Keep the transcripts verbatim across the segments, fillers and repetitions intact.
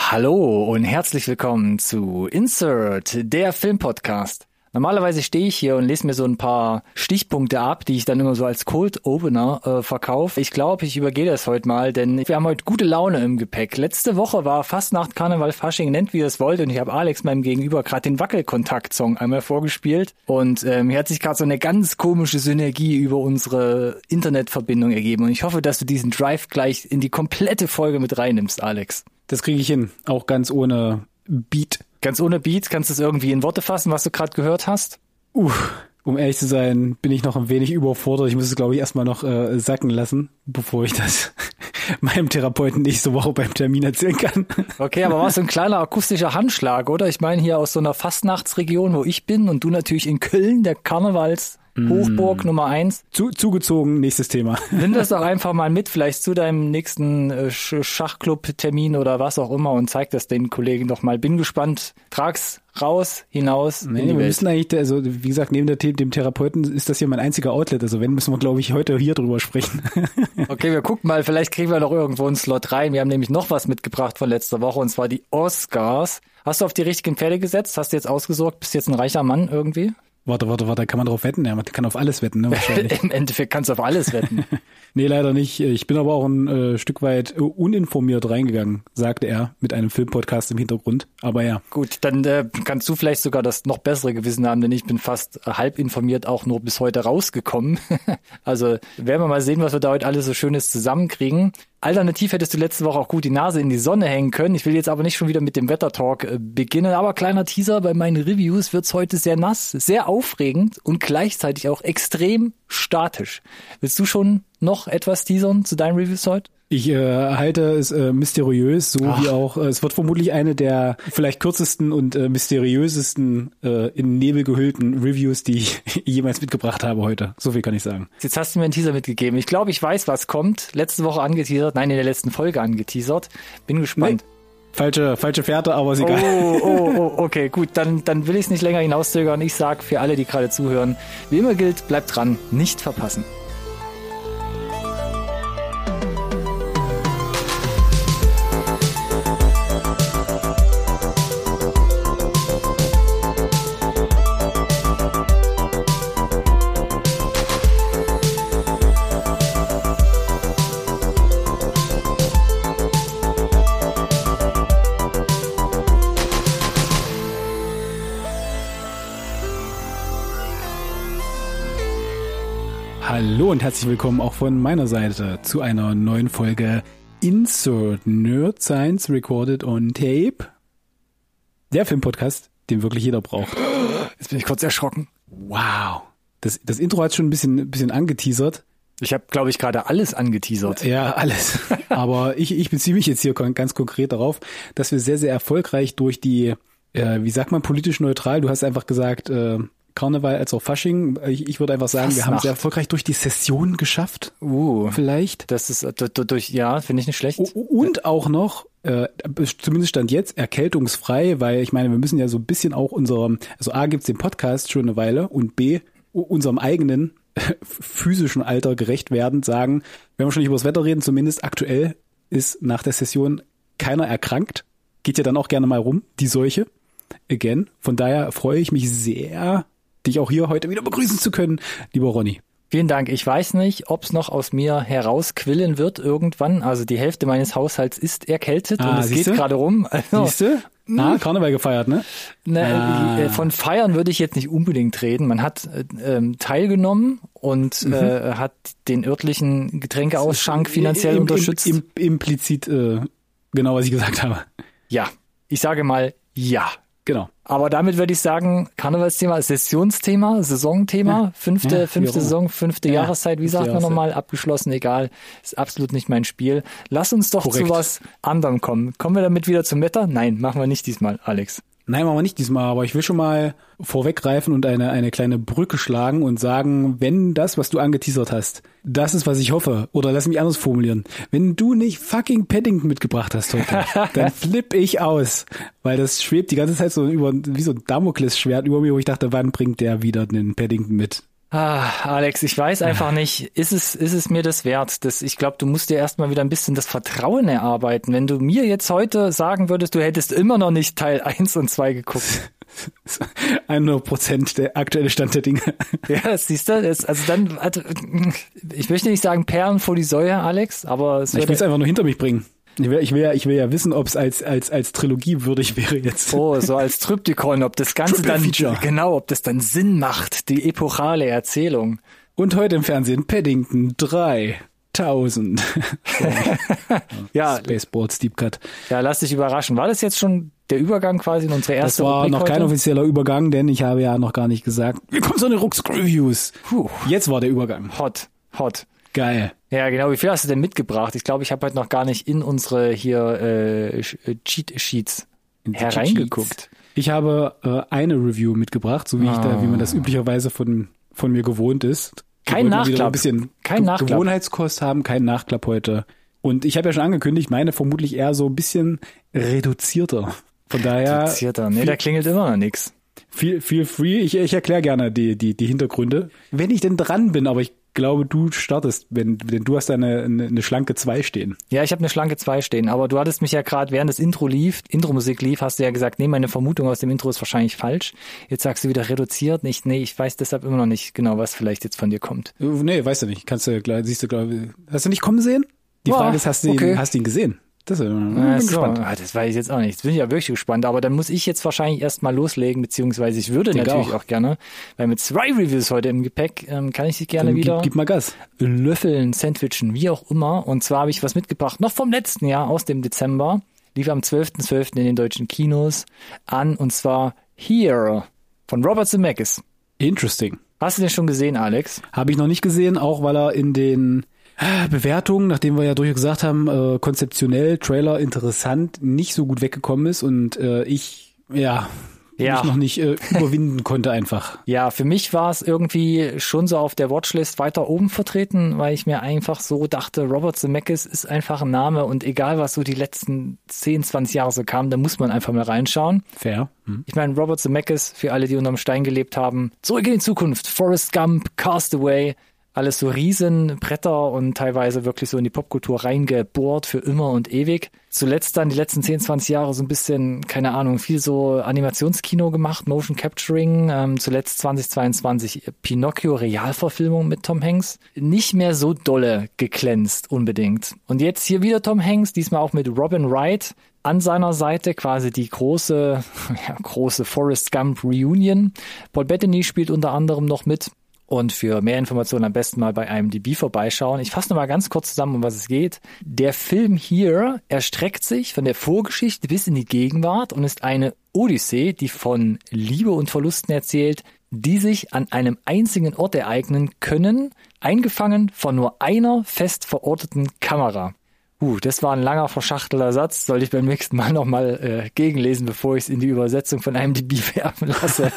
Hallo und herzlich willkommen zu Insert, der Filmpodcast. Normalerweise stehe ich hier und lese mir so ein paar Stichpunkte ab, die ich dann immer so als Cold Opener äh, verkaufe. Ich glaube, ich übergehe das heute mal, denn wir haben heute gute Laune im Gepäck. Letzte Woche war Fastnacht, Karneval, Fasching, nennt wie ihr es wollt, und ich habe Alex meinem Gegenüber gerade den Wackelkontakt-Song einmal vorgespielt und ähm, hier hat sich gerade so eine ganz komische Synergie über unsere Internetverbindung ergeben und ich hoffe, dass du diesen Drive gleich in die komplette Folge mit reinnimmst, Alex. Das kriege ich hin, auch ganz ohne Beat. Ganz ohne Beat, kannst du es irgendwie in Worte fassen, was du gerade gehört hast? Uh, um ehrlich zu sein, bin ich noch ein wenig überfordert. Ich muss es, glaube ich, erstmal noch äh, sacken lassen, bevor ich das meinem Therapeuten nächste Woche beim Termin erzählen kann. Okay, aber war so ein kleiner akustischer Handschlag, oder? Ich meine, hier aus so einer Fastnachtsregion, wo ich bin und du natürlich in Köln, der Karnevals Hochburg mm. Nummer eins. Zu, zugezogen, nächstes Thema. Nimm das doch einfach mal mit, vielleicht zu deinem nächsten äh, Schachclub-Termin oder was auch immer und zeig das den Kollegen doch mal. Bin gespannt, trag's raus, hinaus nee, in die wir Welt. Müssen eigentlich, also wie gesagt, neben der, dem Therapeuten ist das hier mein einziger Outlet. Also wenn, müssen wir, glaube ich, heute hier drüber sprechen. Okay, wir gucken mal, vielleicht kriegen wir noch irgendwo einen Slot rein. Wir haben nämlich noch was mitgebracht von letzter Woche und zwar die Oscars. Hast du auf die richtigen Pferde gesetzt? Hast du jetzt ausgesorgt? Bist du jetzt ein reicher Mann irgendwie? Warte, warte, warte, kann man drauf wetten? Ja, man kann auf alles wetten, ne? Wahrscheinlich. Im Endeffekt kannst du auf alles wetten. Nee, leider nicht. Ich bin aber auch ein äh, Stück weit äh, uninformiert reingegangen, sagte er mit einem Filmpodcast im Hintergrund. Aber ja. Gut, dann äh, kannst du vielleicht sogar das noch bessere Gewissen haben, denn ich bin fast äh, halb informiert auch nur bis heute rausgekommen. Also werden wir mal sehen, was wir da heute alles so Schönes zusammenkriegen. Alternativ hättest du letzte Woche auch gut die Nase in die Sonne hängen können. Ich will jetzt aber nicht schon wieder mit dem Wettertalk äh, beginnen. Aber kleiner Teaser, bei meinen Reviews wird's heute sehr nass, sehr aufregend und gleichzeitig auch extrem statisch. Willst du schon noch etwas teasern zu deinen Reviews heute? Ich äh, halte es äh, mysteriös, so Ach. wie auch, äh, es wird vermutlich eine der vielleicht kürzesten und äh, mysteriösesten äh, in Nebel gehüllten Reviews, die ich jemals mitgebracht habe heute. So viel kann ich sagen. Jetzt hast du mir einen Teaser mitgegeben. Ich glaube, ich weiß, was kommt. Letzte Woche angeteasert, nein, in der letzten Folge angeteasert. Bin gespannt. Nee. Falsche, falsche Fährte, aber ist egal. Oh, oh, oh, okay, gut, dann, dann will ich es nicht länger hinauszögern. Ich sag für alle, die gerade zuhören, wie immer gilt, bleibt dran, nicht verpassen. Hallo und herzlich willkommen auch von meiner Seite zu einer neuen Folge Insert Nerd Science Recorded on Tape. Der Filmpodcast, den wirklich jeder braucht. Jetzt bin ich kurz erschrocken. Wow. Das, das Intro hat schon ein bisschen, ein bisschen angeteasert. Ich habe, glaube ich, gerade alles angeteasert. Ja, alles. Aber ich, ich beziehe mich jetzt hier ganz konkret darauf, dass wir sehr, sehr erfolgreich durch die, äh, wie sagt man, politisch neutral, du hast einfach gesagt, äh, Karneval als auch Fasching. Ich, ich würde einfach sagen, Fastnacht. Wir haben sehr erfolgreich durch die Session geschafft. Uh, vielleicht. Das ist durch, ja, finde ich nicht schlecht. Und auch noch, äh, zumindest stand jetzt, erkältungsfrei, weil ich meine, wir müssen ja so ein bisschen auch unserem, also A gibt's den Podcast schon eine Weile und B, unserem eigenen physischen Alter gerecht werden, sagen, wenn wir schon nicht über das Wetter reden, zumindest aktuell ist nach der Session keiner erkrankt. Geht ja dann auch gerne mal rum, die Seuche. Again. Von daher freue ich mich sehr, dich auch hier heute wieder begrüßen zu können, lieber Ronny. Vielen Dank. Ich weiß nicht, ob es noch aus mir herausquillen wird irgendwann. Also die Hälfte meines Haushalts ist erkältet ah, und es geht gerade rum. Also, siehst du? Ah, Karneval gefeiert, ne? Ne, ah. Von Feiern würde ich jetzt nicht unbedingt reden. Man hat äh, teilgenommen und mhm. äh, hat den örtlichen Getränkeausschank finanziell im, unterstützt. Im, im, implizit äh, genau, was ich gesagt habe. Ja, ich sage mal ja. Genau. Aber damit würde ich sagen, Karnevalsthema, Sessionsthema, Saisonthema, ja. fünfte, ja, fünfte Saison, fünfte ja. Jahreszeit, wie sagt man nochmal, abgeschlossen, egal, ist absolut nicht mein Spiel. Lass uns doch Korrekt. zu was anderem kommen. Kommen wir damit wieder zum Wetter? Nein, machen wir nicht diesmal, Alex. Nein, machen wir nicht diesmal, aber ich will schon mal vorweggreifen und eine eine kleine Brücke schlagen und sagen, wenn das, was du angeteasert hast, das ist, was ich hoffe, oder lass mich anders formulieren, wenn du nicht fucking Paddington mitgebracht hast heute, dann flipp ich aus, weil das schwebt die ganze Zeit so über wie so ein Damoklesschwert über mir, wo ich dachte, wann bringt der wieder einen Paddington mit? Ah, Alex, ich weiß einfach nicht, ist es, ist es mir das wert? Das, ich glaube, du musst dir erstmal wieder ein bisschen das Vertrauen erarbeiten. Wenn du mir jetzt heute sagen würdest, du hättest immer noch nicht Teil eins und zwei geguckt. hundert Prozent der aktuelle Stand der Dinge. Ja, siehst du, das, also dann, also, ich möchte nicht sagen Perlen vor die Säue, Alex, aber es Ich will es einfach nur hinter mich bringen. Ich will, ich will ja, ich will ja wissen, ob es als, als, als Trilogie würdig wäre jetzt. Oh, so als Tryptychon, ob das Ganze dann, Feature. genau, ob das dann Sinn macht, die epochale Erzählung. Und heute im Fernsehen Paddington dreitausend. Ja. Spaceballs Deep Cut. Ja, lass dich überraschen. War das jetzt schon der Übergang quasi in unsere erste Das war Rubrik noch heute? kein offizieller Übergang, denn ich habe ja noch gar nicht gesagt, wir kommen so eine Rucksack-Reviews. Puh. Jetzt war der Übergang. Hot, hot. Geil. Ja, genau. Wie viel hast du denn mitgebracht? Ich glaube, ich habe heute noch gar nicht in unsere hier äh, Cheat Sheets hereingeguckt. Ich habe äh, eine Review mitgebracht, so wie ich da, wie man das üblicherweise von von mir gewohnt ist. Kein Nachklapp. Ein bisschen Kein Nachklapp. Gewohnheitskost haben, kein Nachklapp heute. Und ich habe ja schon angekündigt, meine vermutlich eher so ein bisschen reduzierter. Von daher. Reduzierter. Nee, da klingelt immer noch nix. Feel, feel free. Ich, ich erkläre gerne die, die, die Hintergründe. Wenn ich denn dran bin, aber ich glaube, du startest, wenn, denn du hast da eine, eine, eine schlanke zwei stehen. Ja, ich habe eine schlanke zwei stehen, aber du hattest mich ja gerade, während das Intro lief, Intro-Musik lief, hast du ja gesagt, nee, meine Vermutung aus dem Intro ist wahrscheinlich falsch. Jetzt sagst du wieder reduziert. Nicht, nee, ich weiß deshalb immer noch nicht genau, was vielleicht jetzt von dir kommt. Nee, weißt du nicht. Kannst du, siehst du, glaube ich, hast du nicht kommen sehen? Die Ja, Frage ist, hast du okay. ihn, hast du ihn gesehen? Das ist, äh, bin Ach so, gespannt. ah, das weiß ich jetzt auch nicht. Jetzt bin ich ja wirklich gespannt. Aber dann muss ich jetzt wahrscheinlich erstmal loslegen, beziehungsweise ich würde Denk natürlich auch. auch. gerne, weil mit zwei Reviews heute im Gepäck ähm, kann ich dich gerne Dann wieder gib, gib mal Gas. löffeln, sandwichen, wie auch immer. Und zwar habe ich was mitgebracht, noch vom letzten Jahr, aus dem Dezember. Lief am zwölften zwölften in den deutschen Kinos an, und zwar Here von Robert Zemeckis. Interesting. Hast du den schon gesehen, Alex? Habe ich noch nicht gesehen, auch weil er in den äh, Bewertungen, nachdem wir ja durchaus gesagt haben, äh, konzeptionell, Trailer interessant, nicht so gut weggekommen ist und äh, ich, ja, Ja. mich noch nicht äh, überwinden konnte einfach. Ja, für mich war es irgendwie schon so auf der Watchlist weiter oben vertreten, weil ich mir einfach so dachte, Robert Zemeckis ist einfach ein Name und egal was so die letzten zehn, zwanzig Jahre so kam, da muss man einfach mal reinschauen. Fair. Hm. Ich meine, Robert Zemeckis, für alle, die unterm Stein gelebt haben, Zurück in die Zukunft, Forrest Gump, Castaway, alles so Riesenbretter und teilweise wirklich so in die Popkultur reingebohrt für immer und ewig. Zuletzt dann die letzten zehn, zwanzig Jahre so ein bisschen, keine Ahnung, viel so Animationskino gemacht, Motion Capturing, ähm, zuletzt zwanzig zweiundzwanzig Pinocchio Realverfilmung mit Tom Hanks. Nicht mehr so dolle geglänzt unbedingt. Und jetzt hier wieder Tom Hanks, diesmal auch mit Robin Wright an seiner Seite, quasi die große, ja, große Forrest Gump Reunion. Paul Bettany spielt unter anderem noch mit. Und für mehr Informationen am besten mal bei I M D B vorbeischauen. Ich fasse noch mal ganz kurz zusammen, um was es geht. Der Film hier erstreckt sich von der Vorgeschichte bis in die Gegenwart und ist eine Odyssee, die von Liebe und Verlusten erzählt, die sich an einem einzigen Ort ereignen können, eingefangen von nur einer fest verorteten Kamera. Uh, das war ein langer, verschachtelter Satz. Sollte ich beim nächsten Mal nochmal äh, gegenlesen, bevor ich es in die Übersetzung von I M D B werfen lasse.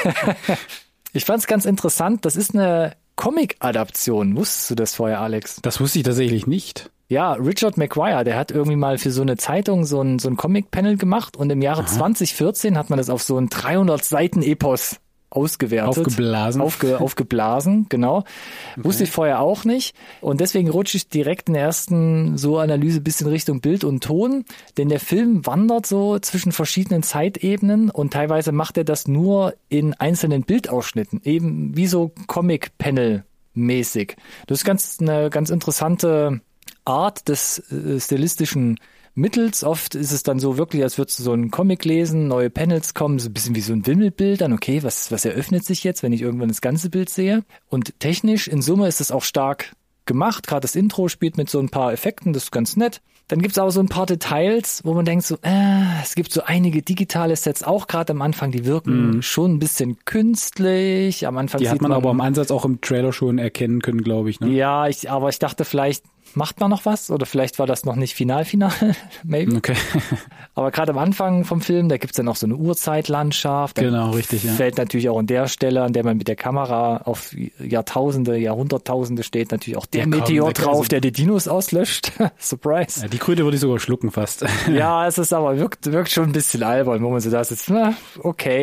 Ich fand's ganz interessant. Das ist eine Comic-Adaption. Wusstest du das vorher, Alex? Das wusste ich tatsächlich nicht. Ja, Richard McGuire, der hat irgendwie mal für so eine Zeitung so ein, so ein Comic-Panel gemacht und im Jahre Aha. zwanzig vierzehn hat man das auf so ein dreihundert Seiten Epos ausgewertet. Aufgeblasen. Aufge, aufgeblasen, genau. Okay. Wusste ich vorher auch nicht. Und deswegen rutsche ich direkt in der ersten so Analyse bisschen Richtung Bild und Ton. Denn der Film wandert so zwischen verschiedenen Zeitebenen und teilweise macht er das nur in einzelnen Bildausschnitten. Eben wie so Comic-Panel-mäßig. Das ist ganz eine ganz interessante Art des äh, stilistischen Mittels. Oft ist es dann so wirklich, als würdest du so einen Comic lesen, neue Panels kommen, so ein bisschen wie so ein Wimmelbild, dann okay, was, was eröffnet sich jetzt, wenn ich irgendwann das ganze Bild sehe? Und technisch, in Summe ist es auch stark gemacht, gerade das Intro spielt mit so ein paar Effekten, das ist ganz nett. Dann gibt's aber so ein paar Details, wo man denkt so, äh, es gibt so einige digitale Sets, auch gerade am Anfang, die wirken mm. schon ein bisschen künstlich. Am Anfang die sieht hat man, man aber im Ansatz auch im Trailer schon erkennen können, glaube ich. Ne? Ja, ich, aber ich dachte, vielleicht macht man noch was oder vielleicht war das noch nicht final final, maybe. Okay. Aber gerade am Anfang vom Film, da gibt's dann auch so eine Urzeitlandschaft. Da genau, richtig, ja. Fällt natürlich auch an der Stelle, an der man mit der Kamera auf Jahrtausende, Jahrhunderttausende steht, natürlich auch der ja, Meteor komm, drauf, der die Dinos auslöscht. Surprise. Ja, die Kröte würde ich sogar schlucken fast. Ja, es ist aber, wirkt, wirkt schon ein bisschen albern, wo man so da sitzt, na, okay.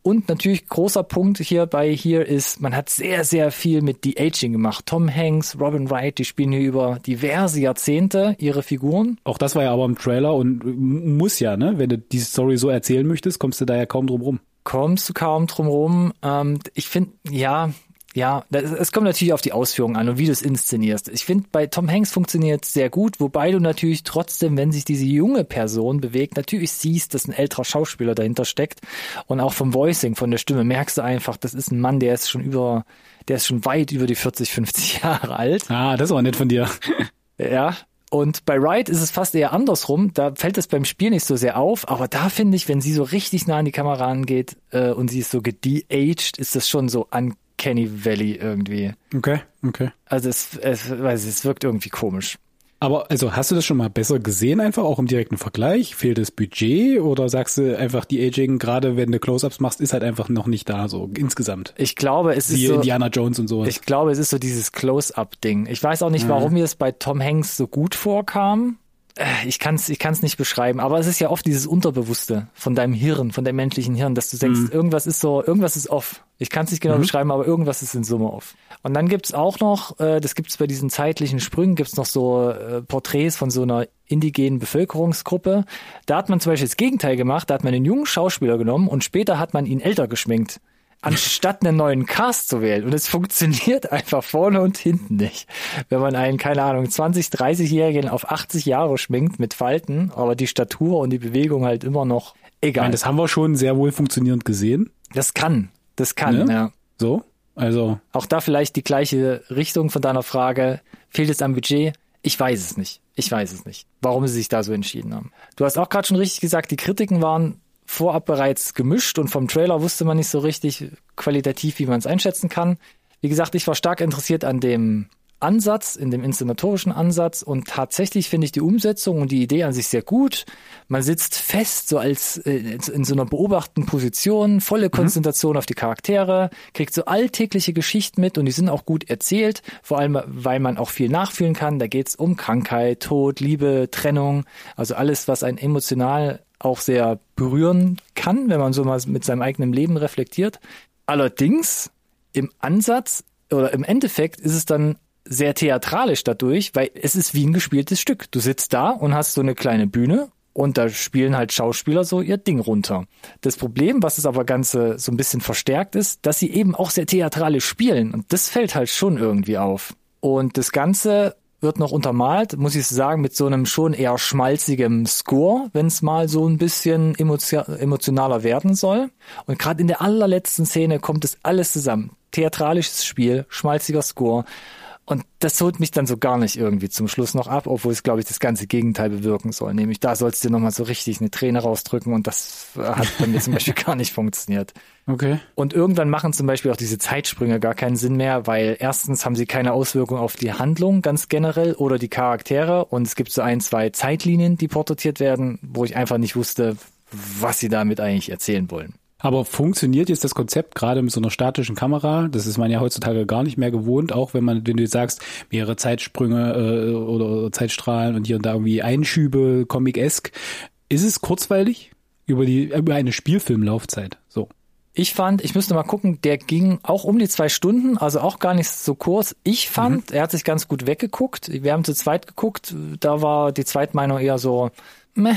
Und natürlich großer Punkt hierbei hier ist, man hat sehr, sehr viel mit De-Aging gemacht. Tom Hanks, Robin Wright, die spielen hier über diverse Jahrzehnte ihre Figuren. Auch das war ja aber im Trailer und muss ja, ne? Wenn du die Story so erzählen möchtest, kommst du da ja kaum drum rum. Kommst du kaum drum rum. Ähm, ich finde, ja... Ja, das, es kommt natürlich auf die Ausführung an und wie du es inszenierst. Ich finde, bei Tom Hanks funktioniert es sehr gut, wobei du natürlich trotzdem, wenn sich diese junge Person bewegt, natürlich siehst, dass ein älterer Schauspieler dahinter steckt. Und auch vom Voicing, von der Stimme, merkst du einfach, das ist ein Mann, der ist schon über, der ist schon weit über die vierzig, fünfzig Jahre alt. Ah, das ist aber nett von dir. Ja. Und bei Wright ist es fast eher andersrum. Da fällt es beim Spiel nicht so sehr auf. Aber da finde ich, wenn sie so richtig nah an die Kamera angeht äh, und sie ist so gede-aged, ist das schon so an Kenny Valley irgendwie. Okay, okay. Also es, es, weiß ich, es wirkt irgendwie komisch. Aber also hast du das schon mal besser gesehen, einfach auch im direkten Vergleich? Fehlt das Budget oder sagst du einfach, die Aging, gerade wenn du Close-Ups machst, ist halt einfach noch nicht da, so insgesamt? Ich glaube, es Wie ist so... Indiana Jones und sowas. Ich glaube, es ist so dieses Close-Up-Ding. Ich weiß auch nicht, warum mir es bei Tom Hanks so gut vorkam. Ich kann es ich kann's nicht beschreiben, aber es ist ja oft dieses Unterbewusste von deinem Hirn, von deinem menschlichen Hirn, dass du denkst, mhm. irgendwas ist so, irgendwas ist off. Ich kann es nicht genau mhm. beschreiben, aber irgendwas ist in Summe off. Und dann gibt's auch noch, äh, das gibt's bei diesen zeitlichen Sprüngen, gibt's noch so äh, Porträts von so einer indigenen Bevölkerungsgruppe. Da hat man zum Beispiel das Gegenteil gemacht, da hat man einen jungen Schauspieler genommen und später hat man ihn älter geschminkt, anstatt einen neuen Cast zu wählen. Und es funktioniert einfach vorne und hinten nicht. Wenn man einen, keine Ahnung, zwanzig-, dreißigjährigen auf achtzig Jahre schminkt mit Falten, aber die Statur und die Bewegung halt immer noch egal. Ich meine, das haben wir schon sehr wohl funktionierend gesehen. Das kann, das kann, ja. ja. So, also. Auch da vielleicht die gleiche Richtung von deiner Frage. Fehlt es am Budget? Ich weiß es nicht. Ich weiß es nicht, warum sie sich da so entschieden haben. Du hast auch gerade schon richtig gesagt, die Kritiken waren vorab bereits gemischt und vom Trailer wusste man nicht so richtig qualitativ, wie man es einschätzen kann. Wie gesagt, ich war stark interessiert an dem Ansatz, in dem inszenatorischen Ansatz und tatsächlich finde ich die Umsetzung und die Idee an sich sehr gut. Man sitzt fest, so als äh, in so einer beobachtenden Position, volle Konzentration mhm. auf die Charaktere, kriegt so alltägliche Geschichten mit und die sind auch gut erzählt, vor allem, weil man auch viel nachfühlen kann. Da geht es um Krankheit, Tod, Liebe, Trennung, also alles, was einen emotional auch sehr berühren kann, wenn man so mal mit seinem eigenen Leben reflektiert. Allerdings im Ansatz oder im Endeffekt ist es dann sehr theatralisch dadurch, weil es ist wie ein gespieltes Stück. Du sitzt da und hast so eine kleine Bühne und da spielen halt Schauspieler so ihr Ding runter. Das Problem, was es aber Ganze so ein bisschen verstärkt ist, dass sie eben auch sehr theatralisch spielen und das fällt halt schon irgendwie auf. Und das Ganze wird noch untermalt, muss ich sagen, mit so einem schon eher schmalzigem Score, wenn es mal so ein bisschen emotio- emotionaler werden soll. Und gerade in der allerletzten Szene kommt es alles zusammen. Theatralisches Spiel, schmalziger Score. Und das holt mich dann so gar nicht irgendwie zum Schluss noch ab, obwohl es, glaube ich, das ganze Gegenteil bewirken soll. Nämlich da sollst du nochmal so richtig eine Träne rausdrücken und das hat bei mir zum Beispiel gar nicht funktioniert. Okay. Und irgendwann machen zum Beispiel auch diese Zeitsprünge gar keinen Sinn mehr, weil erstens haben sie keine Auswirkung auf die Handlung ganz generell oder die Charaktere und es gibt so ein, zwei Zeitlinien, die porträtiert werden, wo ich einfach nicht wusste, was sie damit eigentlich erzählen wollen. Aber funktioniert jetzt das Konzept gerade mit so einer statischen Kamera? Das ist man ja heutzutage gar nicht mehr gewohnt, auch wenn man, wenn du jetzt sagst, mehrere Zeitsprünge äh, oder Zeitstrahlen und hier und da irgendwie Einschübe, Comic-esque. Ist es kurzweilig über die über eine Spielfilmlaufzeit? So. Ich fand, ich müsste mal gucken, der ging auch um die zwei Stunden, also auch gar nicht so kurz. Ich fand, mhm. er hat sich ganz gut weggeguckt. Wir haben zu zweit geguckt, da war die Zweitmeinung eher so, meh.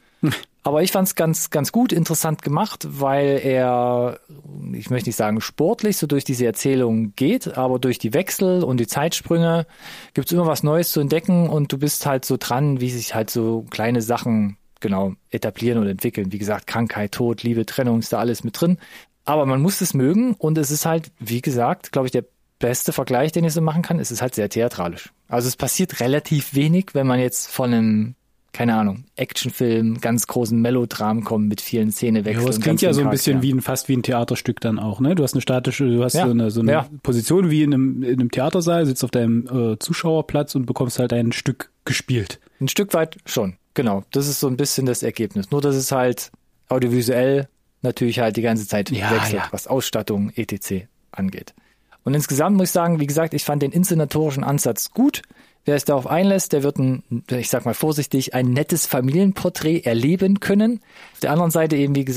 Aber ich fand es ganz, ganz gut, interessant gemacht, weil er, ich möchte nicht sagen sportlich, so durch diese Erzählung geht, aber durch die Wechsel und die Zeitsprünge gibt's immer was Neues zu entdecken und du bist halt so dran, wie sich halt so kleine Sachen genau etablieren und entwickeln. Wie gesagt, Krankheit, Tod, Liebe, Trennung, ist da alles mit drin. Aber man muss es mögen und es ist halt, wie gesagt, glaube ich, der beste Vergleich, den ich so machen kann. Es ist halt sehr theatralisch. Also es passiert relativ wenig, wenn man jetzt von einem, keine Ahnung, Actionfilm, ganz großen Melodram kommen mit vielen Szenewechseln. Ja, das klingt ja so ein bisschen wie ein, fast wie ein Theaterstück dann auch, ne? Du hast eine statische, du hast ja, so eine, so eine ja. Position wie in einem, in einem Theatersaal, sitzt auf deinem äh, Zuschauerplatz und bekommst halt ein Stück gespielt. Ein Stück weit schon, genau. Das ist so ein bisschen das Ergebnis. Nur, dass es halt audiovisuell natürlich halt die ganze Zeit ja, wechselt, ja. was Ausstattung, et cetera angeht. Und insgesamt muss ich sagen, wie gesagt, ich fand den inszenatorischen Ansatz gut. Wer sich darauf einlässt, der wird ein, ich sag mal vorsichtig, ein nettes Familienporträt erleben können. Auf der anderen Seite eben, wie gesagt,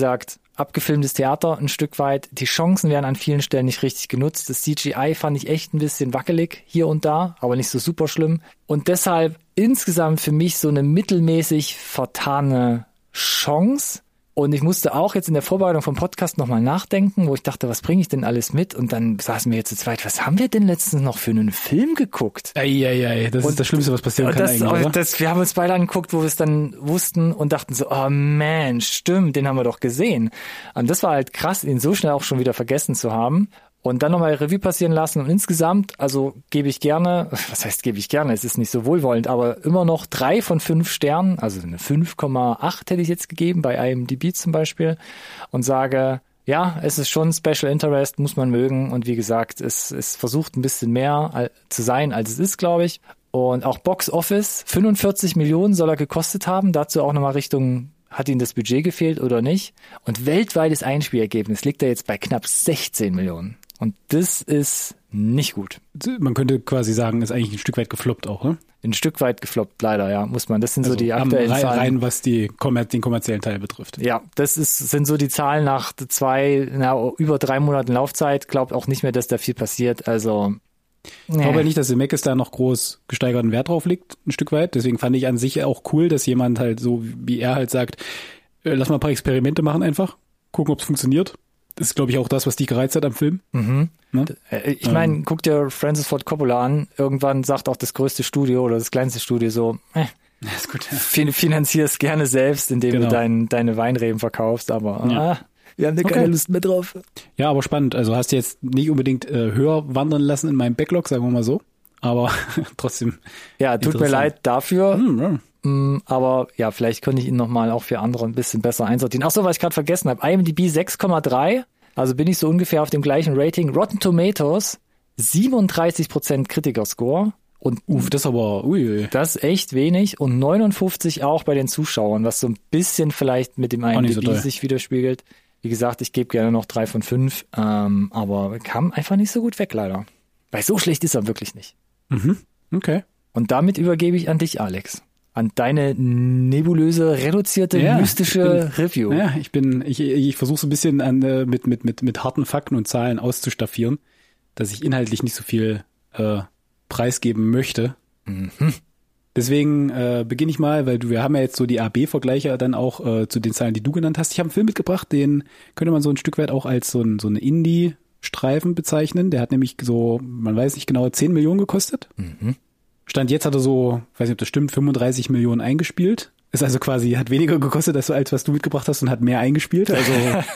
abgefilmtes Theater ein Stück weit. Die Chancen werden an vielen Stellen nicht richtig genutzt. Das C G I fand ich echt ein bisschen wackelig hier und da, aber nicht so super schlimm. Und deshalb insgesamt für mich so eine mittelmäßig vertane Chance. Und ich musste auch jetzt in der Vorbereitung vom Podcast nochmal nachdenken, wo ich dachte, was bringe ich denn alles mit? Und dann saßen wir jetzt zu zweit, was haben wir denn letztens noch für einen Film geguckt? Eieiei, das und, ist das Schlimmste, was passieren kann das, eigentlich, oder? Das, wir haben uns beide angeguckt, wo wir es dann wussten und dachten so, oh Mensch, stimmt, den haben wir doch gesehen. Und das war halt krass, ihn so schnell auch schon wieder vergessen zu haben. Und dann nochmal Revue passieren lassen und insgesamt, also gebe ich gerne, was heißt gebe ich gerne, es ist nicht so wohlwollend, aber immer noch drei von fünf Sternen, also eine fünf Komma acht hätte ich jetzt gegeben, bei I M D B zum Beispiel, und sage, ja, es ist schon Special Interest, muss man mögen und wie gesagt, es, es versucht ein bisschen mehr zu sein, als es ist, glaube ich. Und auch Box Office, fünfundvierzig Millionen soll er gekostet haben, dazu auch nochmal Richtung, hat ihm das Budget gefehlt oder nicht? Und weltweites Einspielergebnis liegt er jetzt bei knapp sechzehn Millionen. Und das ist nicht gut. Man könnte quasi sagen, ist eigentlich ein Stück weit gefloppt auch, ne? Ein Stück weit gefloppt, leider, ja, muss man. Das sind also so die aktuellen rein, Zahlen. Rein, was die, den kommerziellen Teil betrifft. Ja, das ist, sind so die Zahlen nach zwei, na, über drei Monaten Laufzeit. Glaubt auch nicht mehr, dass da viel passiert. Also, ich glaube ja nicht, dass Zemeckis da noch groß gesteigerten Wert drauf legt, ein Stück weit. Deswegen fand ich an sich auch cool, dass jemand halt so, wie er halt sagt, lass mal ein paar Experimente machen einfach, gucken, ob es funktioniert. Das ist, glaube ich, auch das, was dich gereizt hat am Film. Mhm. Ne? Ich meine, ähm. guck dir Francis Ford Coppola an. Irgendwann sagt auch das größte Studio oder das kleinste Studio so, äh, ist gut, ja. finanzierst gerne selbst, indem genau. du dein, deine Weinreben verkaufst, aber ja. ah, wir haben da keine okay. Lust mehr drauf. Ja, aber spannend. Also hast du jetzt nicht unbedingt äh, höher wandern lassen in meinem Backlog, sagen wir mal so. Aber trotzdem. Ja, tut mir leid dafür. Hm, ja. Aber ja, vielleicht könnte ich ihn nochmal auch für andere ein bisschen besser einsortieren. Ach so, was ich gerade vergessen habe. I M D B sechs Komma drei. Also bin ich so ungefähr auf dem gleichen Rating. Rotten Tomatoes siebenunddreißig Prozent Kritikerscore. Und Uff, das aber, ui. Das ist echt wenig. Und neunundfünfzig auch bei den Zuschauern, was so ein bisschen vielleicht mit dem I M D B so sich widerspiegelt. Wie gesagt, ich gebe gerne noch drei von fünf. Ähm, aber kam einfach nicht so gut weg, leider. Weil so schlecht ist er wirklich nicht. Mhm. Okay. Und damit übergebe ich an dich, Alex. An deine nebulöse, reduzierte, ja, mystische bin, Review. Ja, ich bin, ich, ich versuche so ein bisschen an, äh, mit, mit, mit, mit harten Fakten und Zahlen auszustaffieren, dass ich inhaltlich nicht so viel äh, preisgeben möchte. Mhm. Deswegen äh, beginne ich mal, weil du, wir haben ja jetzt so die A B-Vergleiche dann auch äh, zu den Zahlen, die du genannt hast. Ich habe einen Film mitgebracht, den könnte man so ein Stück weit auch als so ein so eine Indie-Streifen bezeichnen. Der hat nämlich so, man weiß nicht genau, zehn Millionen gekostet. Mhm. Stand jetzt hat er so, weiß nicht, ob das stimmt, fünfunddreißig Millionen eingespielt. Ist also quasi, hat weniger gekostet als, als was du mitgebracht hast und hat mehr eingespielt. Also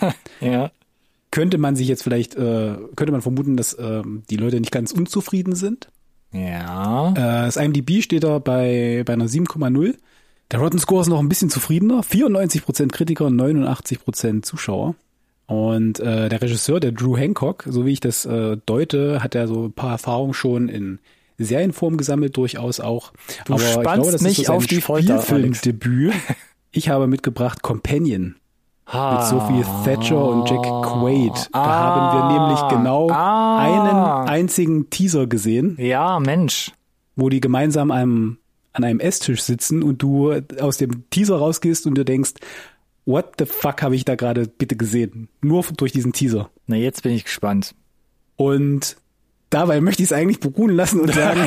ja. Könnte man sich jetzt vielleicht, äh, könnte man vermuten, dass äh, die Leute nicht ganz unzufrieden sind. Ja. Äh, das I M D B steht da bei, bei einer sieben Komma null. Der Rotten Score ist noch ein bisschen zufriedener. vierundneunzig Prozent Kritiker und neunundachtzig Prozent Zuschauer. Und äh, der Regisseur, der Drew Hancock, so wie ich das äh, deute, hat er so ein paar Erfahrungen schon in Serienform gesammelt, durchaus auch. Du aber spannst ich glaube, das mich ist so auf die Folter, Spielfilmdebüt. Ich habe mitgebracht Companion ah, mit Sophie Thatcher und Jack Quaid. Da ah, haben wir nämlich genau ah, einen einzigen Teaser gesehen. Ja, Mensch. Wo die gemeinsam am, an einem Esstisch sitzen und du aus dem Teaser rausgehst und du denkst, what the fuck habe ich da gerade bitte gesehen? Nur durch diesen Teaser. Na, jetzt bin ich gespannt. Und dabei möchte ich es eigentlich beruhen lassen und sagen,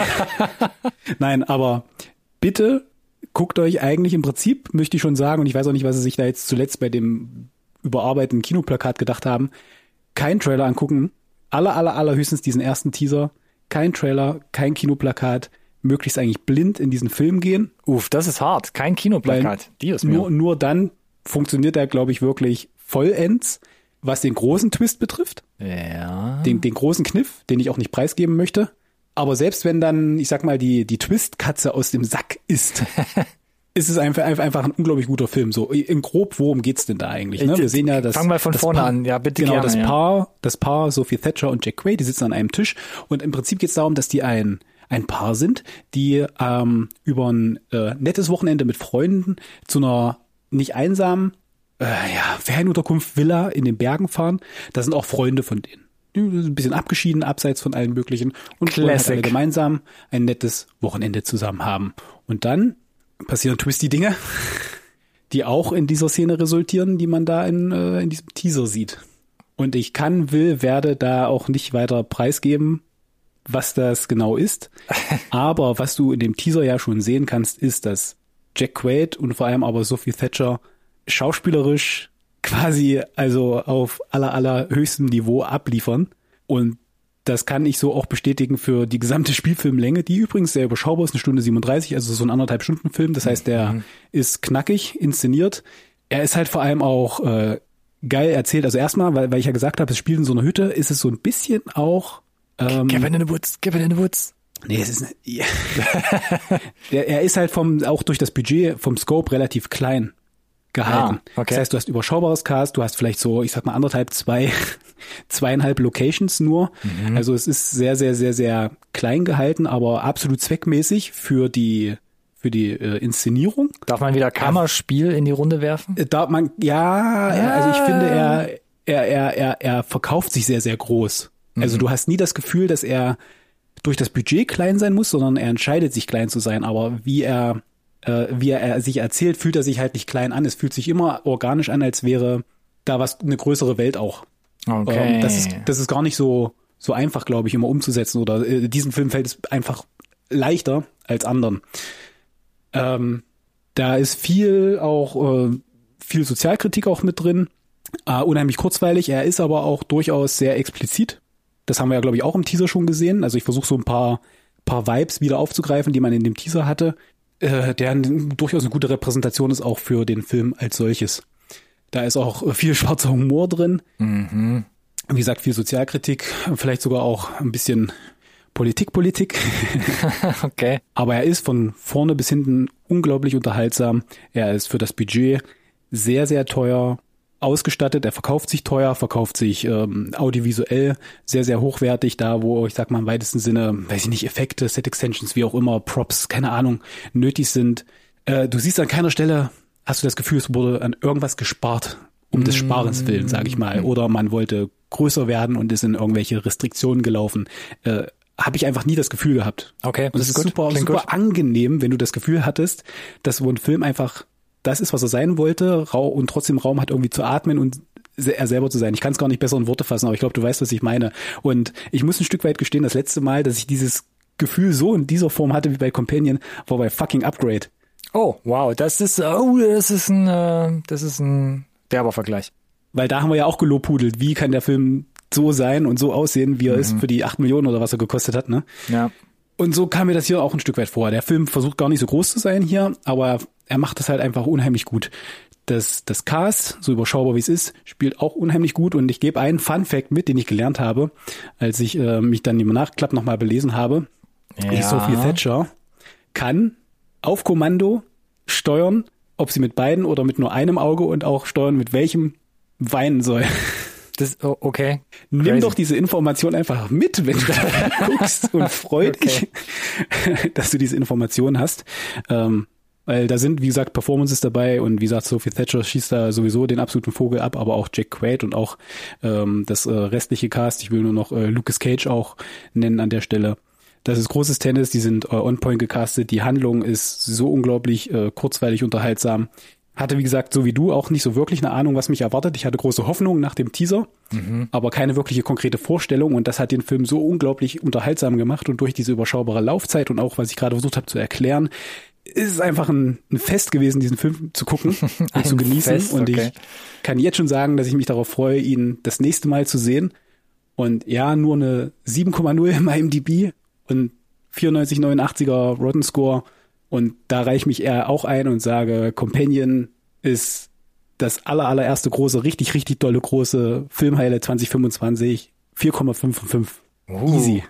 nein, aber bitte guckt euch eigentlich im Prinzip, möchte ich schon sagen, und ich weiß auch nicht, was sie sich da jetzt zuletzt bei dem überarbeiteten Kinoplakat gedacht haben, kein Trailer angucken, aller, aller, aller höchstens diesen ersten Teaser, kein Trailer, kein Kinoplakat, möglichst eigentlich blind in diesen Film gehen. Uff, das ist hart, kein Kinoplakat. Die ist nur, nur dann funktioniert er, glaube ich, wirklich vollends. Was den großen Twist betrifft, ja. den, den großen Kniff, den ich auch nicht preisgeben möchte, aber selbst wenn dann, ich sag mal, die, die Twist-Katze aus dem Sack ist, ist es einfach, einfach ein unglaublich guter Film. So, im Grob, worum geht's denn da eigentlich? Ne? Wir sehen ja, dass Fang mal von das vorne Paar, an, ja, bitte genau, gerne. das ja. Paar, das Paar Sophie Thatcher und Jack Quaid, die sitzen an einem Tisch und im Prinzip geht's darum, dass die ein ein Paar sind, die ähm, über ein äh, nettes Wochenende mit Freunden zu einer nicht einsamen Äh, ja, Ferienunterkunft Villa in den Bergen fahren. Da sind auch Freunde von denen. Die sind ein bisschen abgeschieden, abseits von allen möglichen. Und wollen halt alle gemeinsam ein nettes Wochenende zusammen haben. Und dann passieren twisty Dinge. die auch in dieser Szene resultieren, die man da in, äh, in diesem Teaser sieht. Und ich kann, will, werde da auch nicht weiter preisgeben, was das genau ist. Aber was du in dem Teaser ja schon sehen kannst, ist, dass Jack Quaid und vor allem aber Sophie Thatcher schauspielerisch quasi also auf aller, aller höchstem Niveau abliefern. Und das kann ich so auch bestätigen für die gesamte Spielfilmlänge, die übrigens sehr überschaubar ist, eine Stunde siebenunddreißig, also so ein anderthalb Stunden Film. Das heißt, der mhm. ist knackig inszeniert. Er ist halt vor allem auch äh, geil erzählt. Also erstmal, weil, weil ich ja gesagt habe, es spielt in so einer Hütte, ist es so ein bisschen auch ähm, Cabin in the Woods, Cabin in the Woods. Nee, es ist ne, ja. er, er ist halt vom auch durch das Budget vom Scope relativ klein gehalten. Ah, okay. Das heißt, du hast überschaubares Cast, du hast vielleicht so, ich sag mal anderthalb, zwei, zweieinhalb Locations nur. Mhm. Also es ist sehr, sehr, sehr, sehr klein gehalten, aber absolut zweckmäßig für die für die äh, Inszenierung. Darf man wieder Kammerspiel in die Runde werfen? Darf man, ja, ja, also ich finde, er, er, er, er, er verkauft sich sehr, sehr groß. Mhm. Also du hast nie das Gefühl, dass er durch das Budget klein sein muss, sondern er entscheidet sich klein zu sein. Aber wie er, äh, wie er sich erzählt, fühlt er sich halt nicht klein an. Es fühlt sich immer organisch an, als wäre da was, eine größere Welt auch. Okay. Ähm, das ist, das ist gar nicht so, so einfach, glaube ich, immer umzusetzen. Oder äh, diesem Film fällt es einfach leichter als anderen. Ähm, da ist viel auch, äh, viel Sozialkritik auch mit drin, äh, unheimlich kurzweilig, er ist aber auch durchaus sehr explizit. Das haben wir ja, glaube ich, auch im Teaser schon gesehen. Also ich versuche so ein paar, paar Vibes wieder aufzugreifen, die man in dem Teaser hatte, äh, der durchaus eine gute Repräsentation ist auch für den Film als solches. Da ist auch viel schwarzer Humor drin, mhm. wie gesagt, viel Sozialkritik, vielleicht sogar auch ein bisschen Politik, Politik. Okay. Aber er ist von vorne bis hinten unglaublich unterhaltsam. Er ist für das Budget sehr, sehr teuer ausgestattet. Er verkauft sich teuer, verkauft sich ähm, audiovisuell sehr, sehr hochwertig. Da, wo, ich sag mal, im weitesten Sinne, weiß ich nicht, Effekte, Set-Extensions, wie auch immer, Props, keine Ahnung, nötig sind. Äh, du siehst an keiner Stelle, hast du das Gefühl, es wurde an irgendwas gespart, um des Sparens willen, sage ich mal. Oder man wollte größer werden und ist in irgendwelche Restriktionen gelaufen. Äh, habe ich einfach nie das Gefühl gehabt. Okay, und das ist, ist super, super gut. Angenehm, wenn du das Gefühl hattest, dass so ein Film einfach das ist, was er sein wollte, und trotzdem Raum hat, irgendwie zu atmen und er selber zu sein. Ich kann es gar nicht besser in Worte fassen, aber ich glaube, du weißt, was ich meine. Und ich muss ein Stück weit gestehen, das letzte Mal, dass ich dieses Gefühl so in dieser Form hatte wie bei Companion, war bei fucking Upgrade. Oh, wow, das ist, oh, das ist ein, äh, das ist ein derber Vergleich. Weil da haben wir ja auch gelobhudelt, wie kann der Film so sein und so aussehen, wie er mhm. ist für die acht Millionen oder was er gekostet hat, ne? Ja. Und so kam mir das hier auch ein Stück weit vor. Der Film versucht gar nicht so groß zu sein hier, aber er macht das halt einfach unheimlich gut. Das, das Cast, so überschaubar wie es ist, spielt auch unheimlich gut und ich gebe einen Fun-Fact mit, den ich gelernt habe, als ich äh, mich dann im Nachklapp nochmal belesen habe. Ja. Die Sophie Thatcher kann auf Kommando steuern, ob sie mit beiden oder mit nur einem Auge und auch steuern, mit welchem weinen soll. Das, oh, okay. Nimm Crazy. doch diese Information einfach mit, wenn du da guckst und freu dich, okay. dass du diese Information hast. Ähm, weil da sind, wie gesagt, Performances dabei und wie gesagt, Sophie Thatcher schießt da sowieso den absoluten Vogel ab, aber auch Jack Quaid und auch ähm, das äh, restliche Cast. Ich will nur noch äh, Lucas Cage auch nennen an der Stelle. Das ist großes Tennis, die sind äh, on point gecastet. Die Handlung ist so unglaublich äh, kurzweilig unterhaltsam. Hatte, wie gesagt, so wie du auch nicht so wirklich eine Ahnung, was mich erwartet. Ich hatte große Hoffnung nach dem Teaser, mhm. aber keine wirkliche konkrete Vorstellung. Und das hat den Film so unglaublich unterhaltsam gemacht. Und durch diese überschaubare Laufzeit und auch, was ich gerade versucht habe zu erklären, ist es einfach ein, ein Fest gewesen, diesen Film zu gucken und zu genießen. Fest, und okay. Ich kann jetzt schon sagen, dass ich mich darauf freue, ihn das nächste Mal zu sehen. Und ja, nur eine sieben Komma null im I M D B und vierundneunzig Komma neunundachtziger Rotten Score. Und da reiche ich mich eher auch ein und sage, Companion ist das aller, allererste große, richtig, richtig tolle große Filmhighlight zwanzig fünfundzwanzig. vier Komma fünf von fünf. Uh, Easy.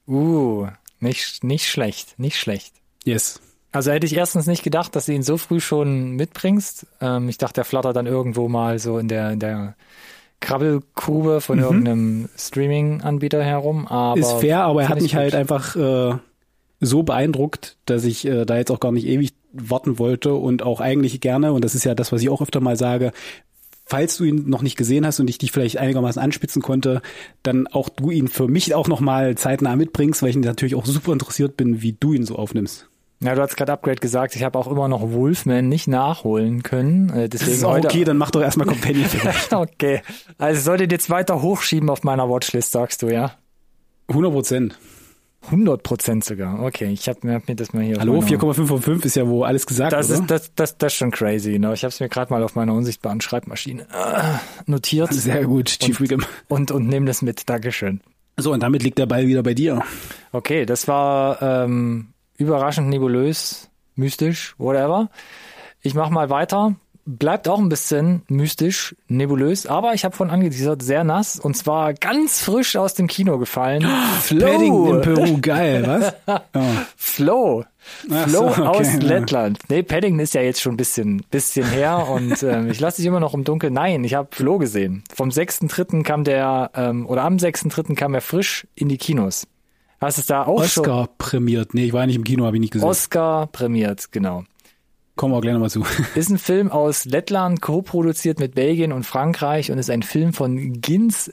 Uh, nicht, nicht schlecht, nicht schlecht. Yes. Also hätte ich erstens nicht gedacht, dass du ihn so früh schon mitbringst. Ähm, ich dachte, der flattert dann irgendwo mal so in der, in der Krabbelgrube von mhm. irgendeinem Streaming-Anbieter herum. Aber ist fair, aber er hat mich gut. halt einfach äh, so beeindruckt, dass ich äh, da jetzt auch gar nicht ewig warten wollte und auch eigentlich gerne, und das ist ja das, was ich auch öfter mal sage, falls du ihn noch nicht gesehen hast und ich dich vielleicht einigermaßen anspitzen konnte, dann auch du ihn für mich auch nochmal zeitnah mitbringst, weil ich natürlich auch super interessiert bin, wie du ihn so aufnimmst. Ja, du hast gerade Upgrade gesagt, ich habe auch immer noch Wolfman nicht nachholen können. Äh, deswegen das ist auch heute okay, dann mach doch erstmal Companion vielleicht. Okay, also solltet jetzt weiter hochschieben auf meiner Watchlist, sagst du, ja? hundert Prozent. hundert Prozent sogar, okay, ich habe mir, hab mir das mal hier... Hallo, vier Komma fünf von fünf ist ja wohl alles gesagt, das oder? Ist, das, das, das ist schon crazy, genau. Ich habe es mir gerade mal auf meiner unsichtbaren Schreibmaschine äh, notiert. Sehr gut, Chief Wiggum. Und, und, und nehme das mit, Dankeschön. So, und damit liegt der Ball wieder bei dir. Okay, das war ähm, überraschend nebulös, mystisch, whatever. Ich mach mal weiter. Bleibt auch ein bisschen mystisch, nebulös, aber ich habe von angeteasert, sehr nass und zwar ganz frisch aus dem Kino gefallen. Flow! Paddington in Peru, geil, was? Oh. Flow. Ach Flow so, okay, aus ja. Lettland. Nee, Paddington ist ja jetzt schon ein bisschen, bisschen her und ähm, ich lasse dich immer noch im Dunkeln. Nein, ich habe Flow gesehen. Vom sechsten dritten kam der, ähm, oder am sechsten dritten kam er frisch in die Kinos. Hast du es da auch Oscar schon? Oscar prämiert. Nee, ich war nicht im Kino, habe ich nicht gesehen. Oscar prämiert, genau. Kommen wir gleich nochmal zu. Ist ein Film aus Lettland, co-produziert mit Belgien und Frankreich und ist ein Film von Gins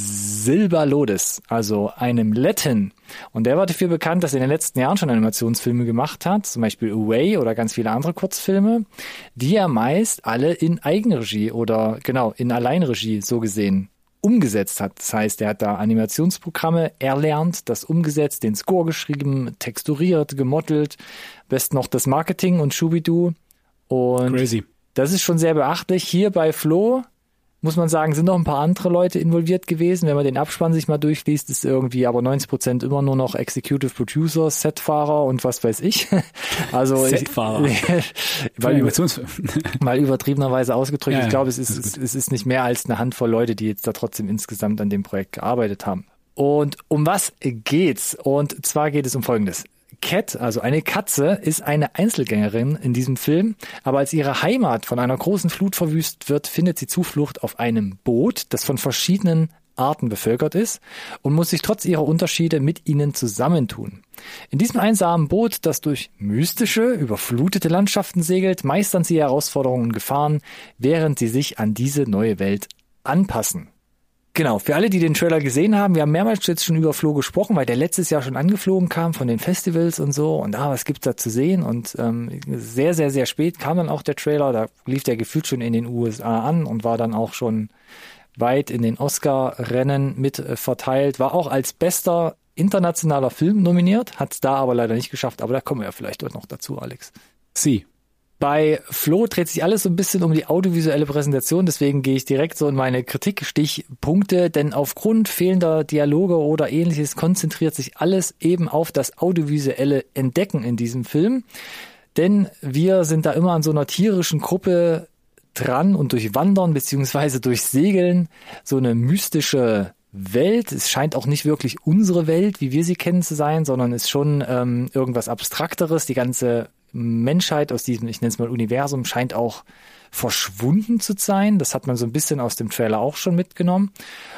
Silberlodis, also einem Letten. Und der war dafür bekannt, dass er in den letzten Jahren schon Animationsfilme gemacht hat, zum Beispiel Away oder ganz viele andere Kurzfilme, die er meist alle in Eigenregie oder genau in Alleinregie so gesehen umgesetzt hat. Das heißt, er hat da Animationsprogramme erlernt, das umgesetzt, den Score geschrieben, texturiert, gemodelt, besten noch das Marketing und Schubidu. Und Crazy. Das ist schon sehr beachtlich. Hier bei Flow, muss man sagen, sind noch ein paar andere Leute involviert gewesen. Wenn man den Abspann sich mal durchliest, ist irgendwie aber neunzig Prozent immer nur noch Executive Producer, Setfahrer und was weiß ich. Also Setfahrer. weil, Animationsfilm. Mal übertriebenerweise ausgedrückt. Ja, ich glaube, es ist, ist es ist nicht mehr als eine Handvoll Leute, die jetzt da trotzdem insgesamt an dem Projekt gearbeitet haben. Und um was geht's? Und zwar geht es um Folgendes. Cat, also eine Katze, ist eine Einzelgängerin in diesem Film, aber als ihre Heimat von einer großen Flut verwüstet wird, findet sie Zuflucht auf einem Boot, das von verschiedenen Arten bevölkert ist und muss sich trotz ihrer Unterschiede mit ihnen zusammentun. In diesem einsamen Boot, das durch mystische, überflutete Landschaften segelt, meistern sie Herausforderungen und Gefahren, während sie sich an diese neue Welt anpassen. Genau, für alle, die den Trailer gesehen haben, wir haben mehrmals jetzt schon über Flow gesprochen, weil der letztes Jahr schon angeflogen kam von den Festivals und so und ah, was gibt's da zu sehen und ähm, sehr, sehr, sehr spät kam dann auch der Trailer, da lief der gefühlt schon in den U S A an und war dann auch schon weit in den Oscar-Rennen mit äh, verteilt, war auch als bester internationaler Film nominiert, hat's da aber leider nicht geschafft, aber da kommen wir ja vielleicht heute noch dazu, Alex. Sie. Bei Flow dreht sich alles so ein bisschen um die audiovisuelle Präsentation, deswegen gehe ich direkt so in meine Kritikstichpunkte, denn aufgrund fehlender Dialoge oder ähnliches konzentriert sich alles eben auf das audiovisuelle Entdecken in diesem Film, denn wir sind da immer an so einer tierischen Gruppe dran und durchwandern beziehungsweise durchsegeln so eine mystische Welt. Es scheint auch nicht wirklich unsere Welt, wie wir sie kennen zu sein, sondern ist schon ähm, irgendwas Abstrakteres. Die ganze Menschheit aus diesem, ich nenne es mal Universum, scheint auch verschwunden zu sein. Das hat man so ein bisschen aus dem Trailer auch schon mitgenommen.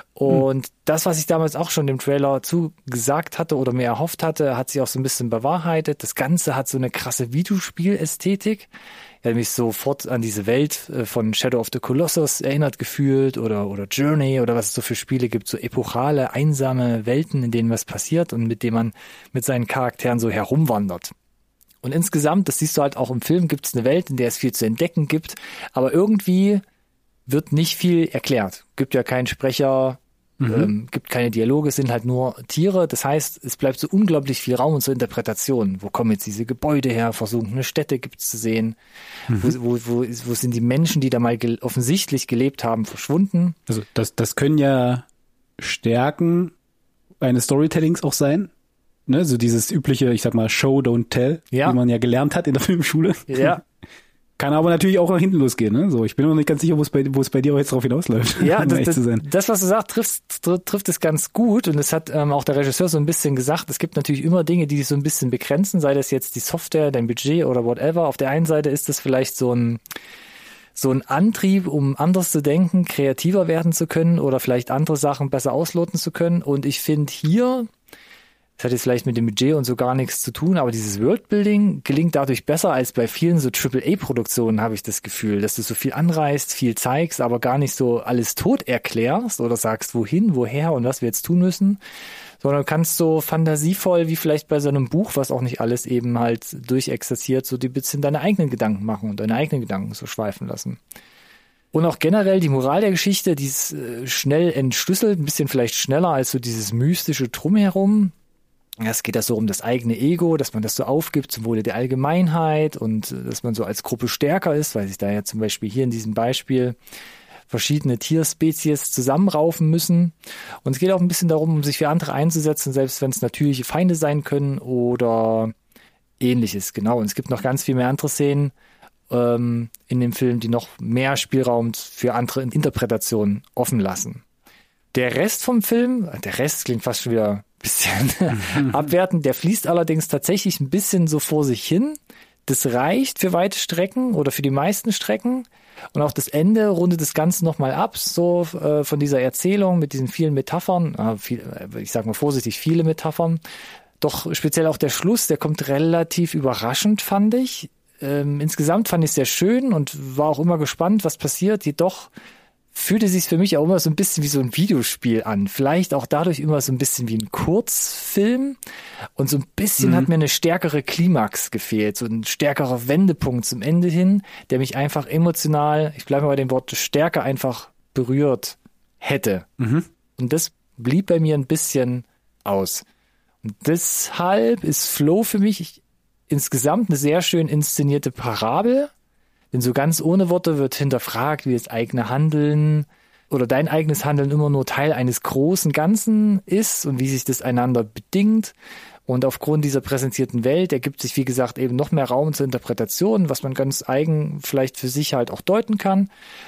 Und hm. das, was ich damals auch schon dem Trailer zugesagt hatte oder mir erhofft hatte, hat sich auch so ein bisschen bewahrheitet. Das Ganze hat so eine krasse Videospielästhetik. Ich habe mich sofort an diese Welt von Shadow of the Colossus erinnert gefühlt oder oder Journey oder was es so für Spiele gibt, so epochale, einsame Welten, in denen was passiert und mit denen man mit seinen Charakteren so herumwandert. Und insgesamt, das siehst du halt auch im Film, gibt es eine Welt, in der es viel zu entdecken gibt, aber irgendwie wird nicht viel erklärt. Gibt ja keinen Sprecher, mhm. ähm, gibt keine Dialoge, es sind halt nur Tiere. Das heißt, es bleibt so unglaublich viel Raum und so Interpretation. Wo kommen jetzt diese Gebäude her? Versunkene Städte gibt's zu sehen. Mhm. Wo, wo, wo, wo sind die Menschen, die da mal ge- offensichtlich gelebt haben, verschwunden? Also das, das können ja Stärken eines Storytellings auch sein. Ne, so dieses übliche, ich sag mal, Show, don't tell, ja. wie man ja gelernt hat in der Filmschule. Ja. Kann aber natürlich auch nach hinten losgehen. Ne? So, ich bin noch nicht ganz sicher, wo es bei, wo es bei dir jetzt drauf hinausläuft. Ja, um das, ehrlich das, zu sein. das, was du sagst, trifft, trifft, trifft es ganz gut. Und es hat ähm, auch der Regisseur so ein bisschen gesagt, es gibt natürlich immer Dinge, die dich so ein bisschen begrenzen, sei das jetzt die Software, dein Budget oder whatever. Auf der einen Seite ist das vielleicht so ein so ein Antrieb, um anders zu denken, kreativer werden zu können oder vielleicht andere Sachen besser ausloten zu können. Und ich finde hier Das hat jetzt vielleicht mit dem Budget und so gar nichts zu tun, aber dieses Worldbuilding gelingt dadurch besser als bei vielen so Triple A Produktionen, habe ich das Gefühl, dass du so viel anreißt, viel zeigst, aber gar nicht so alles tot erklärst oder sagst, wohin, woher und was wir jetzt tun müssen, sondern kannst so fantasievoll, wie vielleicht bei so einem Buch, was auch nicht alles eben halt durchexerziert, so die bisschen deine eigenen Gedanken machen und deine eigenen Gedanken so schweifen lassen. Und auch generell die Moral der Geschichte, die ist äh, schnell entschlüsselt, ein bisschen vielleicht schneller als so dieses mystische Drumherum. Ja, es geht ja so um das eigene Ego, dass man das so aufgibt zum Wohle der Allgemeinheit und äh, dass man so als Gruppe stärker ist, weil sich da ja zum Beispiel hier in diesem Beispiel verschiedene Tierspezies zusammenraufen müssen. Und es geht auch ein bisschen darum, um sich für andere einzusetzen, selbst wenn es natürliche Feinde sein können oder Ähnliches. Genau, und es gibt noch ganz viel mehr andere Szenen ähm, in dem Film, die noch mehr Spielraum für andere Interpretationen offen lassen. Der Rest vom Film, der Rest klingt fast schon wieder ein bisschen abwertend, der fließt allerdings tatsächlich ein bisschen so vor sich hin. Das reicht für weite Strecken oder für die meisten Strecken. Und auch das Ende rundet das Ganze nochmal ab, so äh, von dieser Erzählung mit diesen vielen Metaphern, äh, viel, ich sag mal vorsichtig, viele Metaphern. Doch speziell auch der Schluss, der kommt relativ überraschend, fand ich. Ähm, insgesamt fand ich es sehr schön und war auch immer gespannt, was passiert. Jedoch fühlte sich für mich auch immer so ein bisschen wie so ein Videospiel an. Vielleicht auch dadurch immer so ein bisschen wie ein Kurzfilm. Und so ein bisschen mhm. hat mir eine stärkere Klimax gefehlt, so ein stärkerer Wendepunkt zum Ende hin, der mich einfach emotional, ich bleibe bei dem Wort stärker, einfach berührt hätte. Mhm. Und das blieb bei mir ein bisschen aus. Und deshalb ist Flow für mich insgesamt eine sehr schön inszenierte Parabel. Denn so ganz ohne Worte wird hinterfragt, wie das eigene Handeln oder dein eigenes Handeln immer nur Teil eines großen Ganzen ist und wie sich das einander bedingt. Und aufgrund dieser präsentierten Welt ergibt sich, wie gesagt, eben noch mehr Raum zur Interpretation, was man ganz eigen vielleicht für sich halt auch deuten kann.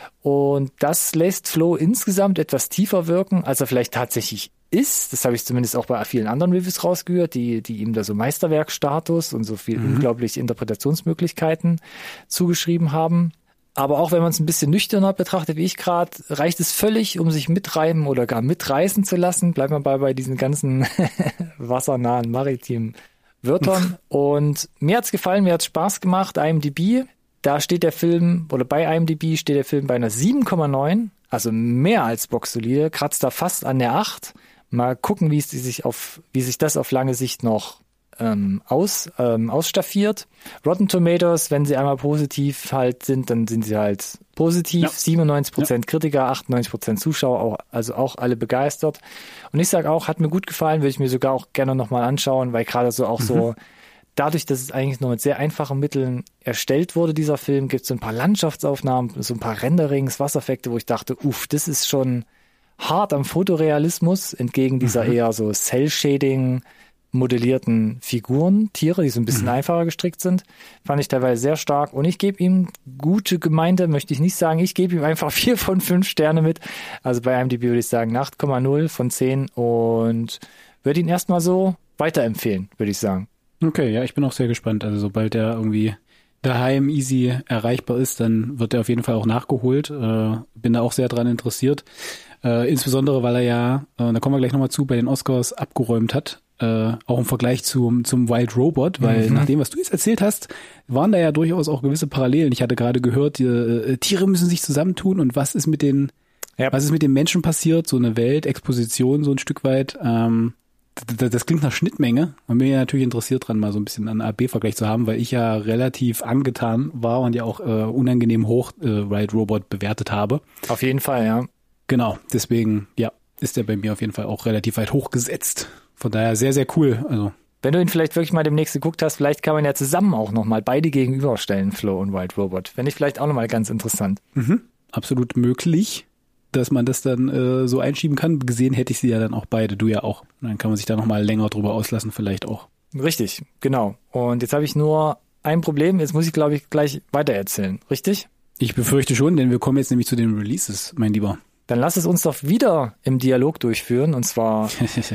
Und das lässt Flow insgesamt etwas tiefer wirken, als er vielleicht tatsächlich ist. Das habe ich zumindest auch bei vielen anderen Reviews rausgehört, die, die ihm da so Meisterwerkstatus und so viel mhm. unglaubliche Interpretationsmöglichkeiten zugeschrieben haben. Aber auch wenn man es ein bisschen nüchterner betrachtet, wie ich gerade, reicht es völlig, um sich mitreiben oder gar mitreißen zu lassen. Bleibt man bei, bei diesen ganzen wassernahen maritimen Wörtern. Und mir hat's gefallen, mir hat's Spaß gemacht. IMDb, da steht der Film, oder bei IMDb steht der Film bei einer sieben Komma neun, also mehr als boxsolide, kratzt da fast an der acht. Mal gucken, wie es sich auf, wie sich das auf lange Sicht noch ähm, aus, ähm, ausstaffiert. Rotten Tomatoes, wenn sie einmal positiv halt sind, dann sind sie halt positiv. Ja. siebenundneunzig Prozent ja. Kritiker, achtundneunzig Prozent Zuschauer, auch, also auch alle begeistert. Und ich sage auch, hat mir gut gefallen, würde ich mir sogar auch gerne nochmal anschauen, weil gerade so auch mhm. so, dadurch, dass es eigentlich nur mit sehr einfachen Mitteln erstellt wurde, dieser Film, gibt es so ein paar Landschaftsaufnahmen, so ein paar Renderings, Wassereffekte, wo ich dachte, uff, das ist schon hart am Fotorealismus, entgegen dieser mhm. eher so Cell-Shading modellierten Figuren, Tiere, die so ein bisschen mhm. einfacher gestrickt sind, fand ich teilweise sehr stark. Und ich gebe ihm gute Gemeinde, möchte ich nicht sagen, ich gebe ihm einfach vier von fünf Sterne mit. Also bei IMDb würde ich sagen acht Komma null von zehn und würde ihn erstmal so weiterempfehlen, würde ich sagen. Okay, ja, ich bin auch sehr gespannt. Also sobald der irgendwie daheim easy erreichbar ist, dann wird er auf jeden Fall auch nachgeholt. Äh, bin da auch sehr dran interessiert. Äh, insbesondere, weil er ja, äh, da kommen wir gleich nochmal zu, bei den Oscars abgeräumt hat. Äh, auch im Vergleich zum, zum Wild Robot, weil mhm. nach dem, was du jetzt erzählt hast, waren da ja durchaus auch gewisse Parallelen. Ich hatte gerade gehört, die, äh, Tiere müssen sich zusammentun und was ist mit den, ja. was ist mit den Menschen passiert? So eine Weltexposition, so ein Stück weit. Ähm, das, das klingt nach Schnittmenge und bin ja natürlich interessiert dran, mal so ein bisschen einen A B-Vergleich zu haben, weil ich ja relativ angetan war und ja auch äh, unangenehm hoch äh, Wild Robot bewertet habe. Auf jeden Fall, ja. Genau, deswegen, ja, ist der bei mir auf jeden Fall auch relativ weit hochgesetzt. Von daher sehr, sehr cool. Also wenn du ihn vielleicht wirklich mal demnächst geguckt hast, vielleicht kann man ja zusammen auch nochmal beide gegenüberstellen, Flow und Wild Robot. Fände ich vielleicht auch nochmal ganz interessant. Mhm. Absolut möglich, dass man das dann äh, so einschieben kann. Gesehen hätte ich sie ja dann auch beide, du ja auch. Und dann kann man sich da nochmal länger drüber auslassen, vielleicht auch. Richtig, genau. Und jetzt habe ich nur ein Problem, jetzt muss ich, glaube ich, gleich weitererzählen, richtig? Ich befürchte schon, denn wir kommen jetzt nämlich zu den Releases, mein Lieber. Dann lass es uns doch wieder im Dialog durchführen, und zwar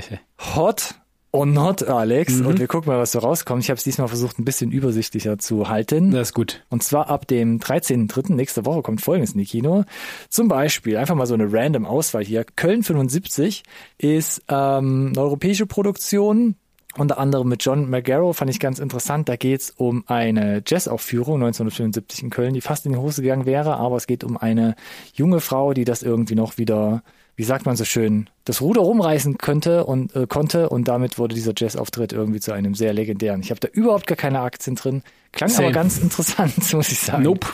Hot or Not, Alex. Mhm. Und wir gucken mal, was so rauskommt. Ich habe es diesmal versucht, ein bisschen übersichtlicher zu halten. Das ist gut. Und zwar ab dem dreizehnten dritten nächste Woche kommt Folgendes in die Kino. Zum Beispiel, einfach mal so eine random Auswahl hier. Köln fünfundsiebzig ist ähm, eine europäische Produktion unter anderem mit John McGarrow, fand ich ganz interessant. Da geht's um eine Jazzaufführung neunzehnhundertfünfundsiebzig in Köln, die fast in die Hose gegangen wäre, aber es geht um eine junge Frau, die das irgendwie noch wieder, wie sagt man so schön, das Ruder rumreißen könnte und äh, konnte und damit wurde dieser Jazzauftritt irgendwie zu einem sehr legendären. Ich habe da überhaupt gar keine Aktien drin. Klang Same. Aber ganz interessant, muss ich sagen. Nope.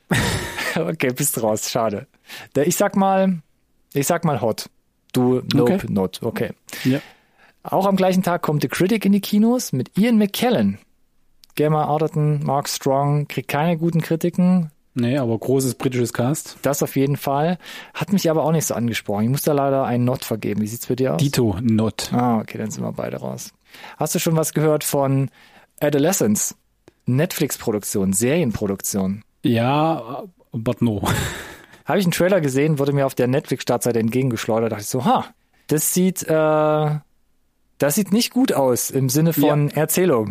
Okay, bist raus, schade. Ich sag mal, ich sag mal hot. Du, nope, okay. Not, okay. Ja. Auch am gleichen Tag kommt The Critic in die Kinos mit Ian McKellen. Gemma Arterton, Mark Strong, kriegt keine guten Kritiken. Nee, aber großes britisches Cast. Das auf jeden Fall. Hat mich aber auch nicht so angesprochen. Ich muss da leider einen Not vergeben. Wie sieht's bei dir aus? Dito, Not. Ah, okay, dann sind wir beide raus. Hast du schon was gehört von Adolescence? Netflix-Produktion, Serienproduktion. Ja, but no. Habe ich einen Trailer gesehen, wurde mir auf der Netflix-Startseite entgegengeschleudert. Dachte ich so, ha, das sieht... Äh, Das sieht nicht gut aus im Sinne von ja. Erzählung.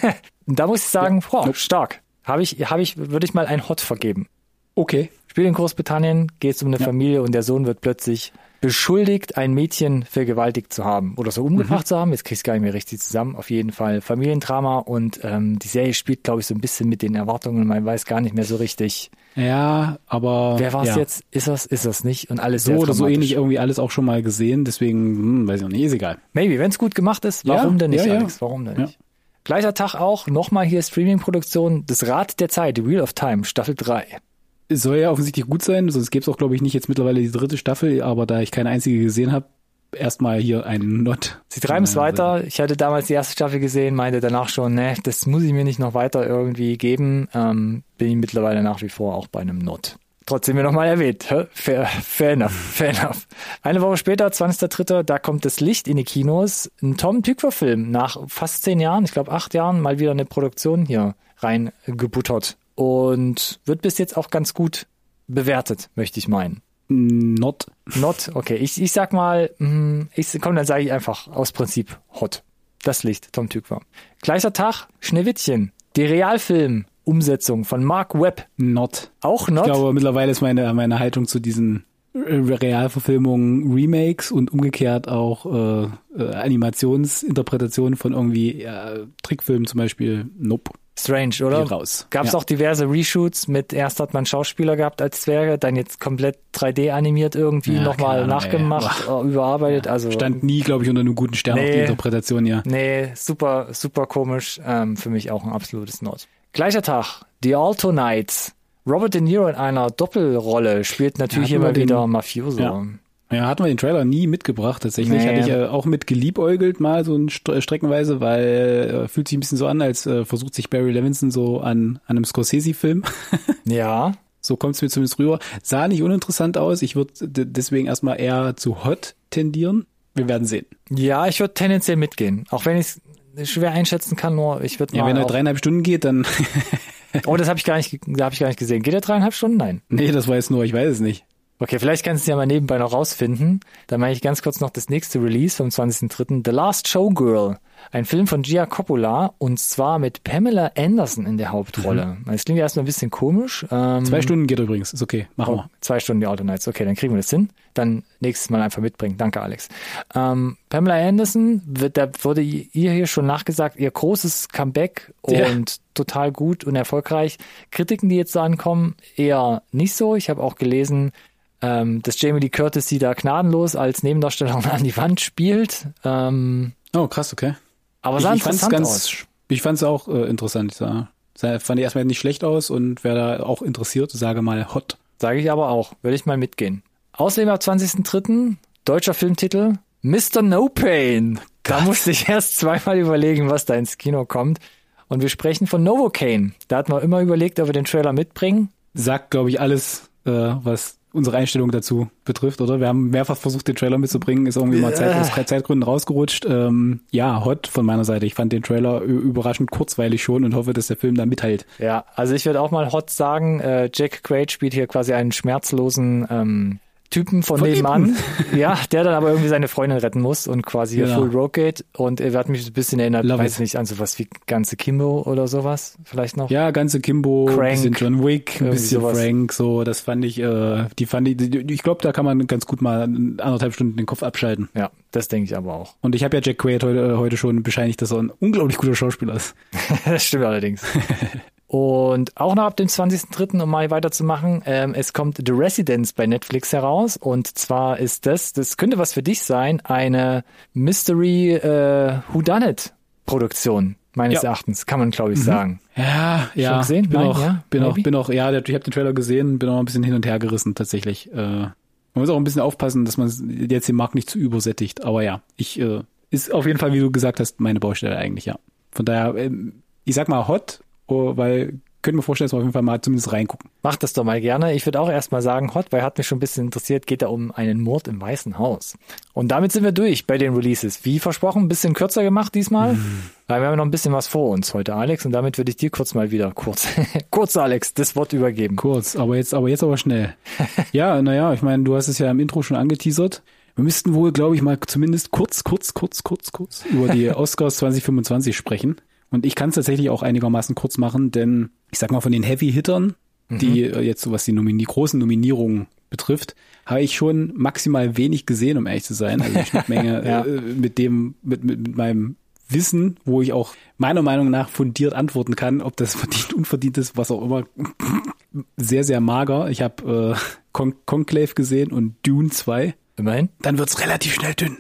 Da muss ich sagen, ja. boah, stark. Habe ich, habe ich, würde ich mal ein Hot vergeben. Okay. Spiel in Großbritannien, geht es um eine ja. Familie und der Sohn wird plötzlich beschuldigt, ein Mädchen vergewaltigt zu haben oder so umgebracht mhm. zu haben. Jetzt kriegst du gar nicht mehr richtig zusammen. Auf jeden Fall Familiendrama und ähm, die Serie spielt, glaube ich, so ein bisschen mit den Erwartungen. Man weiß gar nicht mehr so richtig. Ja, aber... Wer war es ja. jetzt? Ist das, ist das nicht? Und alles so sehr oder so ähnlich irgendwie alles auch schon mal gesehen. Deswegen, hm, weiß ich auch nicht, ist egal. Maybe, wenn es gut gemacht ist, warum ja, denn nicht, ja, Alex? ja. Warum denn ja. nicht? Gleicher Tag auch, nochmal hier Streaming-Produktion, das Rad der Zeit, The Wheel of Time, Staffel drei. Es soll ja offensichtlich gut sein, sonst gäbe es auch, glaube ich, nicht jetzt mittlerweile die dritte Staffel, aber da ich keine einzige gesehen habe, erstmal hier einen Not. Sie treiben es weiter. Ich hatte damals die erste Staffel gesehen, meinte danach schon, ne, das muss ich mir nicht noch weiter irgendwie geben. Ähm, bin ich mittlerweile nach wie vor auch bei einem Not. Trotzdem mir nochmal erwähnt. Fair, fair enough, fair enough. Eine Woche später, zwanzigster dritter, da kommt das Licht in die Kinos. Ein Tom Tykwer-Film. Nach fast zehn Jahren, ich glaube acht Jahren, mal wieder eine Produktion hier reingebuttert. Und wird bis jetzt auch ganz gut bewertet, möchte ich meinen. Not. Not, okay. Ich, ich sag mal, ich, komm, dann sage ich einfach aus Prinzip Hot. Das Licht, Tom Tykwer. Gleicher Tag, Schneewittchen. Die Realfilm-Umsetzung von Mark Webb. Not. Auch Not? Ich glaube, mittlerweile ist meine, meine Haltung zu diesen Realverfilmungen Remakes und umgekehrt auch äh, äh, Animationsinterpretationen von irgendwie äh, Trickfilmen zum Beispiel. Nope. Strange, oder? Raus. Gab es ja. auch diverse Reshoots mit, erst hat man Schauspieler gehabt als Zwerge, dann jetzt komplett drei D animiert irgendwie, ja, nochmal nachgemacht, ey, überarbeitet. Ja. Also stand nie, glaube ich, unter einem guten Stern nee, auf die Interpretation, ja. Nee, super, super komisch. Ähm, für mich auch ein absolutes Not. Gleicher Tag, The Alto Knights. Robert De Niro in einer Doppelrolle spielt natürlich ja, immer den, wieder Mafioso. Ja. Ja, hatten wir den Trailer nie mitgebracht, tatsächlich. Nee. Hatte ich äh, auch mit geliebäugelt mal so ein St- streckenweise, weil äh, fühlt sich ein bisschen so an, als äh, versucht sich Barry Levinson so an, an einem Scorsese-Film. Ja. So kommt es mir zumindest rüber. Sah nicht uninteressant aus. Ich würde d- deswegen erstmal eher zu Hot tendieren. Wir werden sehen. Ja, ich würde tendenziell mitgehen. Auch wenn ich es schwer einschätzen kann, nur ich würde mal... Ja, wenn er dreieinhalb Stunden geht, dann... Oh, das habe ich gar nicht, da habe ich gar nicht gesehen. Geht er dreieinhalb Stunden? Nein. Nee, das weiß nur, ich weiß es nicht. Okay, vielleicht kannst du es ja mal nebenbei noch rausfinden. Dann mache ich ganz kurz noch das nächste Release vom zwanzigsten dritten The Last Showgirl. Ein Film von Gia Coppola und zwar mit Pamela Anderson in der Hauptrolle. Mhm. Das klingt erstmal ein bisschen komisch. Ähm, zwei Stunden geht übrigens, ist okay, machen oh, wir. Zwei Stunden die Auto Nights, okay, dann kriegen wir das hin. Dann nächstes Mal einfach mitbringen. Danke, Alex. Ähm, Pamela Anderson, wird, da wurde ihr hier schon nachgesagt, ihr großes Comeback und ja. total gut und erfolgreich. Kritiken, die jetzt so ankommen, eher nicht so. Ich habe auch gelesen, ähm, dass Jamie Lee Curtis sie da gnadenlos als Nebendarstellerin an die Wand spielt. Ähm, oh, krass, okay. Aber sah ich, ich interessant ganz, aus. Ich fand es auch äh, interessant. Ja. Fand ich erstmal nicht schlecht aus und wer da auch interessiert, sage mal Hot. Sage ich aber auch. Würde ich mal mitgehen. Außerdem am zwanzigsten dritten deutscher Filmtitel Mister No Pain. Da musste ich erst zweimal überlegen, was da ins Kino kommt. Und wir sprechen von Novocaine. Da hatten wir immer überlegt, ob wir den Trailer mitbringen. Sagt, glaube ich, alles, äh, was unsere Einstellung dazu betrifft, oder? Wir haben mehrfach versucht, den Trailer mitzubringen, ist irgendwie mal Zeit, aus Zeitgründen rausgerutscht. Ähm, ja, Hot von meiner Seite. Ich fand den Trailer überraschend kurzweilig schon und hoffe, dass der Film da mithält. Ja, also ich würde auch mal Hot sagen. Äh, Jack Quaid spielt hier quasi einen schmerzlosen ähm, Typen von, Von nebenan, ja, der dann aber irgendwie seine Freundin retten muss und quasi hier Genau. Full Rogue geht. Und er hat mich ein bisschen erinnert, Love weiß it. nicht, an sowas wie ganze Kimbo oder sowas, vielleicht noch. Ja, ganze Kimbo, Crank, ein bisschen John Wick, ein irgendwie bisschen sowas. Frank, so, das fand ich, äh, die fand ich, die, ich glaube, da kann man ganz gut mal anderthalb Stunden den Kopf abschalten. Ja, das denke ich aber auch. Und ich habe ja Jack Quaid heute, heute schon bescheinigt, dass er ein unglaublich guter Schauspieler ist. Das stimmt allerdings. Und auch noch ab dem zwanzigsten dritten um mal weiterzumachen, ähm, es kommt The Residence bei Netflix heraus. Und zwar ist das, das könnte was für dich sein, eine Mystery äh, Whodunit-Produktion, meines Ja. Erachtens, kann man glaube ich sagen. Ja, ja. Schon gesehen? Bin Nein, auch, ja? bin auch, Maybe? bin auch, ja, der- ich habe den Trailer gesehen, bin auch ein bisschen hin und her gerissen tatsächlich. Äh, man muss auch ein bisschen aufpassen, dass man jetzt den Markt nicht zu übersättigt. Aber ja, ich äh, ist auf jeden Fall, wie du gesagt hast, meine Baustelle eigentlich, ja. Von daher, ähm, ich sag mal hot, oh, weil können wir vorstellen, dass wir auf jeden Fall mal zumindest reingucken. Mach das doch mal gerne. Ich würde auch erstmal sagen, hot, weil hat mich schon ein bisschen interessiert, geht da um einen Mord im Weißen Haus. Und damit sind wir durch bei den Releases. Wie versprochen, ein bisschen kürzer gemacht diesmal, Mhm. weil wir haben noch ein bisschen was vor uns heute, Alex. Und damit würde ich dir kurz mal wieder, kurz, kurz Alex, das Wort übergeben. Kurz, aber jetzt, aber jetzt aber schnell. Ja, naja, ich meine, du hast es ja im Intro schon angeteasert. Wir müssten wohl, glaube ich, mal zumindest kurz, kurz, kurz, kurz, kurz über die Oscars zwanzig fünfundzwanzig sprechen. Und ich kann es tatsächlich auch einigermaßen kurz machen, denn ich sag mal, von den Heavy-Hittern, die äh, jetzt so was die Nomini- großen Nominierungen betrifft, habe ich schon maximal wenig gesehen, um ehrlich zu sein. Also eine Schnittmenge Ja. äh, mit dem, mit, mit, mit meinem Wissen, wo ich auch meiner Meinung nach fundiert antworten kann, ob das verdient, unverdient ist, was auch immer, sehr, sehr mager. Ich habe äh, Con- Conclave gesehen und Dune zwei. Immerhin. Dann wird's relativ schnell dünn.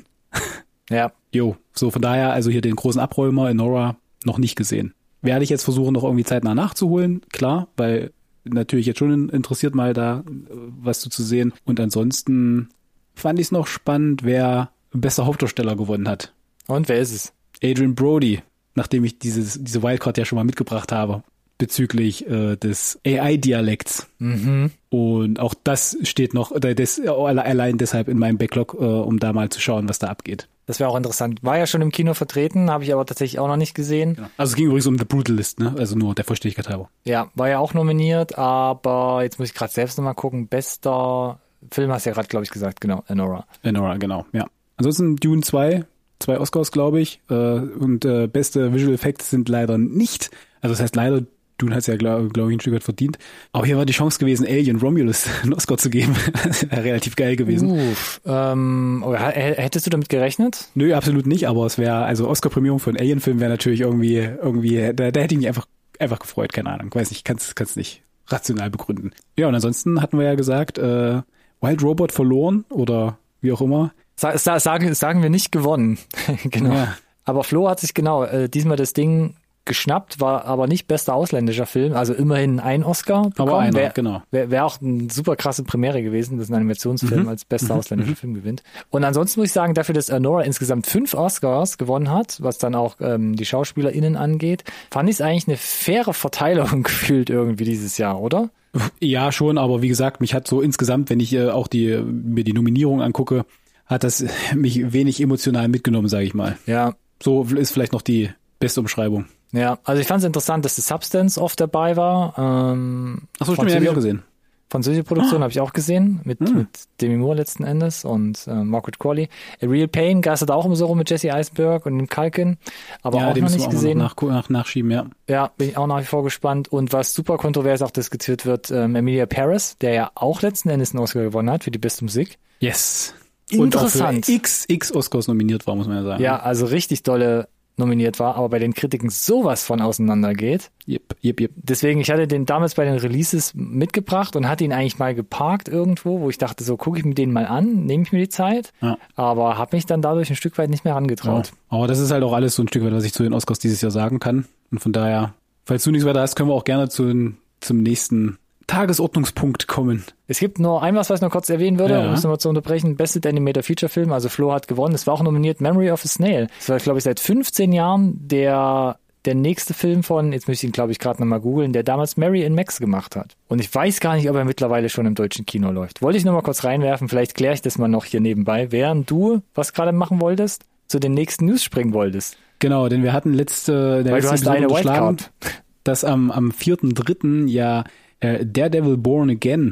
Ja. Jo, so von daher, also hier den großen Abräumer Enora noch nicht gesehen. Werde ich jetzt versuchen, noch irgendwie zeitnah nachzuholen, klar, weil natürlich jetzt schon interessiert mal da äh, was zu, zu sehen. Und ansonsten fand ich es noch spannend, wer bester Hauptdarsteller gewonnen hat. Und wer ist es? Adrian Brody, nachdem ich dieses, diese Wildcard ja schon mal mitgebracht habe, bezüglich äh, des A I-Dialekts. Mhm. Und auch das steht noch, oder das allein deshalb in meinem Backlog, äh, um da mal zu schauen, was da abgeht. Das wäre auch interessant. War ja schon im Kino vertreten, habe ich aber tatsächlich auch noch nicht gesehen. Also es ging übrigens um The Brutalist, ne? Also nur der Vollständigkeit halber. Ja, war ja auch nominiert, aber jetzt muss ich gerade selbst nochmal gucken. Bester Film hast du ja gerade, glaube ich, gesagt, genau, Enora. Enora, genau, ja. Ansonsten Dune zwei, zwei Oscars, glaube ich. Äh, und äh, beste Visual Effects sind leider nicht. Also das heißt leider, Dune hat es ja, glaube glaub ich, ein Stück weit verdient. Aber hier war die Chance gewesen, Alien Romulus einen Oscar zu geben. Das wäre relativ geil gewesen. Uff, ähm, oh, h- hättest du damit gerechnet? Nö, absolut nicht, aber es wäre, also Oscar-Prämierung für einen Alien-Film wäre natürlich irgendwie, irgendwie, da, da hätte ich mich einfach, einfach gefreut, keine Ahnung. Weiß nicht, kann's, kann's nicht rational begründen. Ja, und ansonsten hatten wir ja gesagt, äh, Wild Robot verloren oder wie auch immer. Sa sa sagen, sagen wir nicht gewonnen. Genau. Ja. Aber Flo hat sich genau äh, diesmal das Ding geschnappt, war aber nicht bester ausländischer Film, also immerhin ein Oscar bekommen. Aber einer, Wär, genau. Wäre wär auch eine super krasse Premiere gewesen, dass ein Animationsfilm Mhm. als bester ausländischer Film gewinnt. Und ansonsten muss ich sagen, dafür, dass Enora insgesamt fünf Oscars gewonnen hat, was dann auch ähm, die SchauspielerInnen angeht, fand ich es eigentlich eine faire Verteilung gefühlt irgendwie dieses Jahr, oder? Ja, schon, aber wie gesagt, mich hat so insgesamt, wenn ich äh, auch die, mir die Nominierung angucke, hat das mich wenig emotional mitgenommen, sage ich mal. Ja. So ist vielleicht noch die beste Umschreibung. Ja, also ich fand es interessant, dass The Substance oft dabei war. Ähm, Ach so, stimmt, den habe ich auch gesehen. Französische Produktion habe ich auch gesehen, mit, Hm. mit Demi Moore letzten Endes und äh, Margaret Qualley. A Real Pain geistert auch immer so rum mit Jesse Eisenberg und dem Kalkin, aber Ja, auch den noch müssen nicht wir auch gesehen. noch nach, nach, nachschieben, ja. Ja, bin ich auch nach wie vor gespannt. Und was super kontrovers auch diskutiert wird, ähm, Emilia Paris, der ja auch letzten Endes einen Oscar gewonnen hat für die beste Musik. Yes. Interessant. Und auch für x, x Oscars nominiert war, muss man ja sagen. Ja, also richtig dolle nominiert war, aber bei den Kritiken sowas von auseinandergeht. Yep, yep, yep. Deswegen, ich hatte den damals bei den Releases mitgebracht und hatte ihn eigentlich mal geparkt irgendwo, wo ich dachte, so gucke ich mir den mal an, nehme ich mir die Zeit, Ja. aber habe mich dann dadurch ein Stück weit nicht mehr rangetraut. Ja. Aber das ist halt auch alles so ein Stück weit, was ich zu den Oscars dieses Jahr sagen kann. Und von daher, falls du nichts weiter hast, können wir auch gerne zu, zum nächsten Tagesordnungspunkt kommen. Es gibt nur ein was, was ich noch kurz erwähnen würde, Ja. um es nochmal zu unterbrechen. Best Animated Feature Film, also Flo hat gewonnen. Es war auch nominiert Memory of a Snail. Das war, glaube ich, seit fünfzehn Jahren der der nächste Film von, jetzt müsste ich ihn, glaube ich, gerade nochmal googeln, der damals Mary and Max gemacht hat. Und ich weiß gar nicht, ob er mittlerweile schon im deutschen Kino läuft. Wollte ich nochmal kurz reinwerfen, vielleicht kläre ich das mal noch hier nebenbei, während du was gerade machen wolltest, zu den nächsten News springen wolltest. Genau, denn wir hatten letzte, der Weil du letzte hast Episode eine unterschlagen, Wildcard. dass am, am vierten dritten ja äh, Daredevil Born Again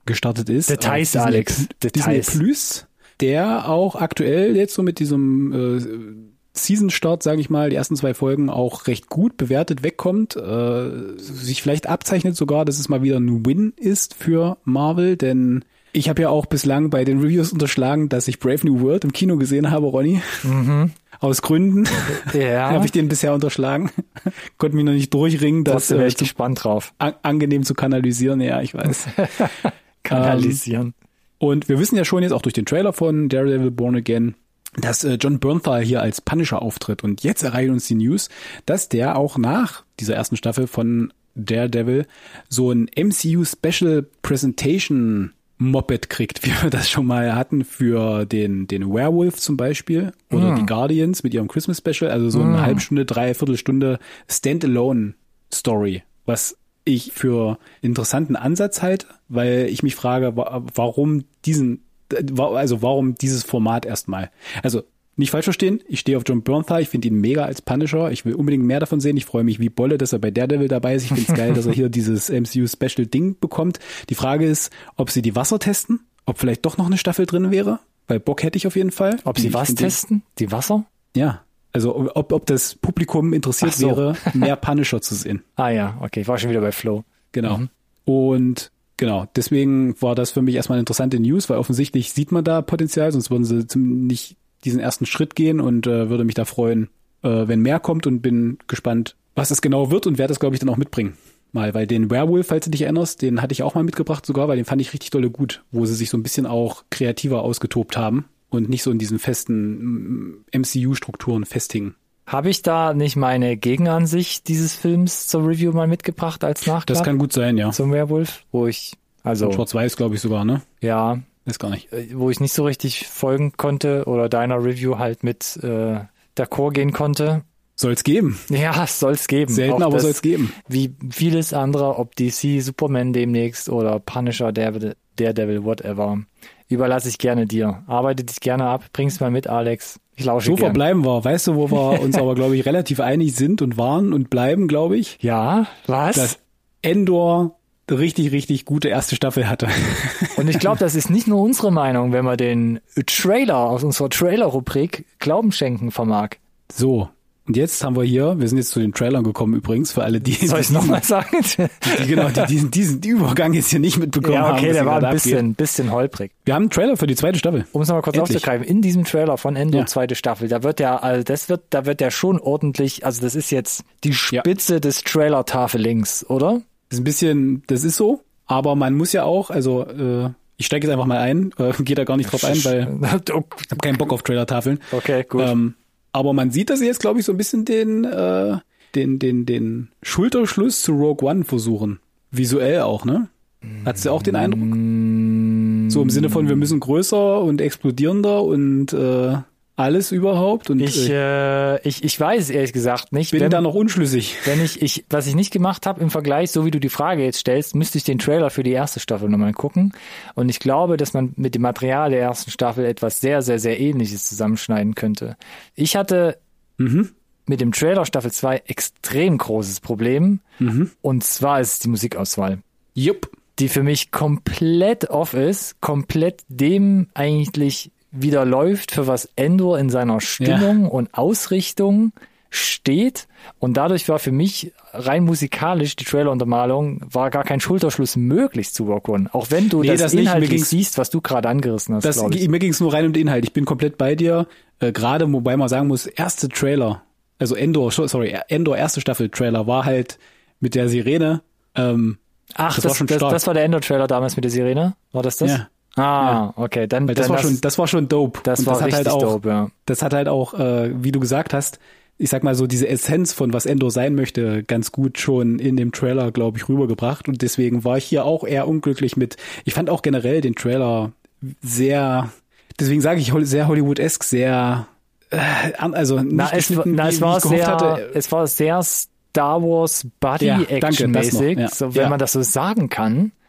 gestartet ist. Details, Disney, Alex. Disney Details. Plus, der auch aktuell jetzt so mit diesem äh, Season-Start, sage ich mal, die ersten zwei Folgen auch recht gut bewertet wegkommt, äh, sich vielleicht abzeichnet sogar, dass es mal wieder ein Win ist für Marvel, denn ich habe ja auch bislang bei den Reviews unterschlagen, dass ich Brave New World im Kino gesehen habe, Ronny. Mhm. Aus Gründen Ja. habe ich den bisher unterschlagen. Konnte mich noch nicht durchringen, das Da wäre äh, ich zu, gespannt drauf. an, angenehm zu kanalisieren. Ja, ich weiß. Kanalisieren. Und wir wissen ja schon jetzt auch durch den Trailer von Daredevil Born Again, dass äh, John Bernthal hier als Punisher auftritt. Und jetzt erreichen uns die News, dass der auch nach dieser ersten Staffel von Daredevil so ein M C U Special Presentation Moped kriegt, wie wir das schon mal hatten für den den Werewolf zum Beispiel oder Mm. die Guardians mit ihrem Christmas Special. Also so eine Mm. halbe Stunde, dreiviertel Stunde Standalone Story, was ich für interessanten Ansatz halte, weil ich mich frage, wa- warum diesen, also warum dieses Format erstmal? Also nicht falsch verstehen, ich stehe auf John Bernthal, ich finde ihn mega als Punisher, ich will unbedingt mehr davon sehen, ich freue mich wie Bolle, dass er bei Daredevil dabei ist, ich finde es geil, dass er hier dieses M C U-Special-Ding bekommt. Die Frage ist, ob sie die Wasser testen, ob vielleicht doch noch eine Staffel drin wäre, weil Bock hätte ich auf jeden Fall. Ob sie Ich was finde- testen? Die Wasser? Ja, also ob, ob das Publikum interessiert Ach so. wäre, mehr Punisher zu sehen. Ah ja, okay, ich war schon wieder bei Flo. Genau. Und genau, deswegen war das für mich erstmal eine interessante News, weil offensichtlich sieht man da Potenzial, sonst würden sie zum, nicht diesen ersten Schritt gehen und äh, würde mich da freuen, äh, wenn mehr kommt und bin gespannt, was das genau wird und werde das, glaube ich, dann auch mitbringen. Mal, weil den Werewolf, falls du dich erinnerst, den hatte ich auch mal mitgebracht sogar, weil den fand ich richtig dolle gut, wo sie sich so ein bisschen auch kreativer ausgetobt haben und nicht so in diesen festen M C U-Strukturen festhingen. Habe ich da nicht meine Gegenansicht dieses Films zur Review mal mitgebracht als Nachklapp? Das kann gut sein, ja. Zum Werewolf, wo ich, also, Schwarz-Weiß, glaube ich sogar, ne? ja, Weiß gar nicht. äh, wo ich nicht so richtig folgen konnte oder deiner Review halt mit äh, d'accord gehen konnte. Soll's geben. Ja, soll's geben. Selten, Auch aber das, soll's geben. Wie vieles andere, ob D C, Superman demnächst oder Punisher, Daredevil, Daredevil, whatever. Überlasse ich gerne dir. Arbeite dich gerne ab, bring's mal mit, Alex. Ich lausche So gern. verbleiben wir. Weißt du, wo wir uns aber, glaube ich, relativ einig sind und waren und bleiben, glaube ich? Ja, was? Dass Endor eine richtig, richtig gute erste Staffel hatte. Und ich glaube, das ist nicht nur unsere Meinung, wenn man den Trailer aus unserer Trailer-Rubrik Glauben schenken vermag. So. Und jetzt haben wir hier, wir sind jetzt zu den Trailern gekommen übrigens, für alle, die, Soll ich die, nochmal sagen? die, genau, die diesen, diesen Übergang jetzt hier nicht mitbekommen Ja, haben. okay, was der hier war ein gerade bisschen, bisschen holprig. abgeht. Wir haben einen Trailer für die zweite Staffel. Um es nochmal kurz Endlich. aufzugreifen, in diesem Trailer von Endor Ja. zweite Staffel, da wird ja, also das wird, da wird ja schon ordentlich, also das ist jetzt die Spitze des Trailer-Tafel links, oder? Das ist ein bisschen, das ist so, aber man muss ja auch, also äh, ich steige jetzt einfach mal ein, äh, gehe da gar nicht drauf ein, weil ich habe keinen Bock auf Trailer-Tafeln. Okay, gut. Ähm, aber man sieht, dass sie jetzt, glaube ich, so ein bisschen den, äh, den, den, den Schulterschluss zu Rogue One versuchen. Visuell auch, ne? Hattest du auch den Eindruck? So im Sinne von, wir müssen größer und explodierender und äh, alles überhaupt. Und Ich, äh, äh, ich, ich weiß ehrlich gesagt nicht. bin wenn, da noch unschlüssig. wenn ich, ich, was ich nicht gemacht habe im Vergleich, so wie du die Frage jetzt stellst, müsste ich den Trailer für die erste Staffel nochmal gucken. Und ich glaube, dass man mit dem Material der ersten Staffel etwas sehr, sehr, sehr Ähnliches zusammenschneiden könnte. Ich hatte Mhm. mit dem Trailer Staffel zwei extrem großes Problem. Mhm. Und zwar ist es die Musikauswahl, Jupp. die für mich komplett off ist, komplett dem eigentlich wieder läuft, für was Endor in seiner Stimmung und Ausrichtung steht. Und dadurch war für mich rein musikalisch die Trailer-Untermalung, war gar kein Schulterschluss möglich zu Rogue One. Auch wenn du Nee, das, das nicht. Mir inhaltlich ging's- siehst, was du gerade angerissen hast, Das, glaube ich. mir ging es nur rein um den Inhalt. Ich bin komplett bei dir. Äh, Gerade, wobei man sagen muss, erste Trailer, also Endor, sorry, Endor erste Staffel Trailer war halt mit der Sirene. Ähm, Ach, das das, war schon das, stark. das war der Endor-Trailer damals mit der Sirene? War das das? Ja. Ah, okay. Dann, weil das dann war schon, das war schon dope. das Und war das hat richtig halt auch, dope, ja. das hat halt auch, äh, wie du gesagt hast, ich sag mal so, diese Essenz von was Endor sein möchte, ganz gut schon in dem Trailer, glaube ich, rübergebracht. Und deswegen war ich hier auch eher unglücklich mit, ich fand auch generell den Trailer sehr, deswegen sage ich sehr Hollywood-esque, sehr, äh, an- also nicht Na, es, geschnitten, na, wie, es wie war ich gehofft sehr, hatte. es war sehr Star Wars Ja, danke, das noch, Buddy-Action-mäßig, ja. so, wenn Ja. man das so sagen kann.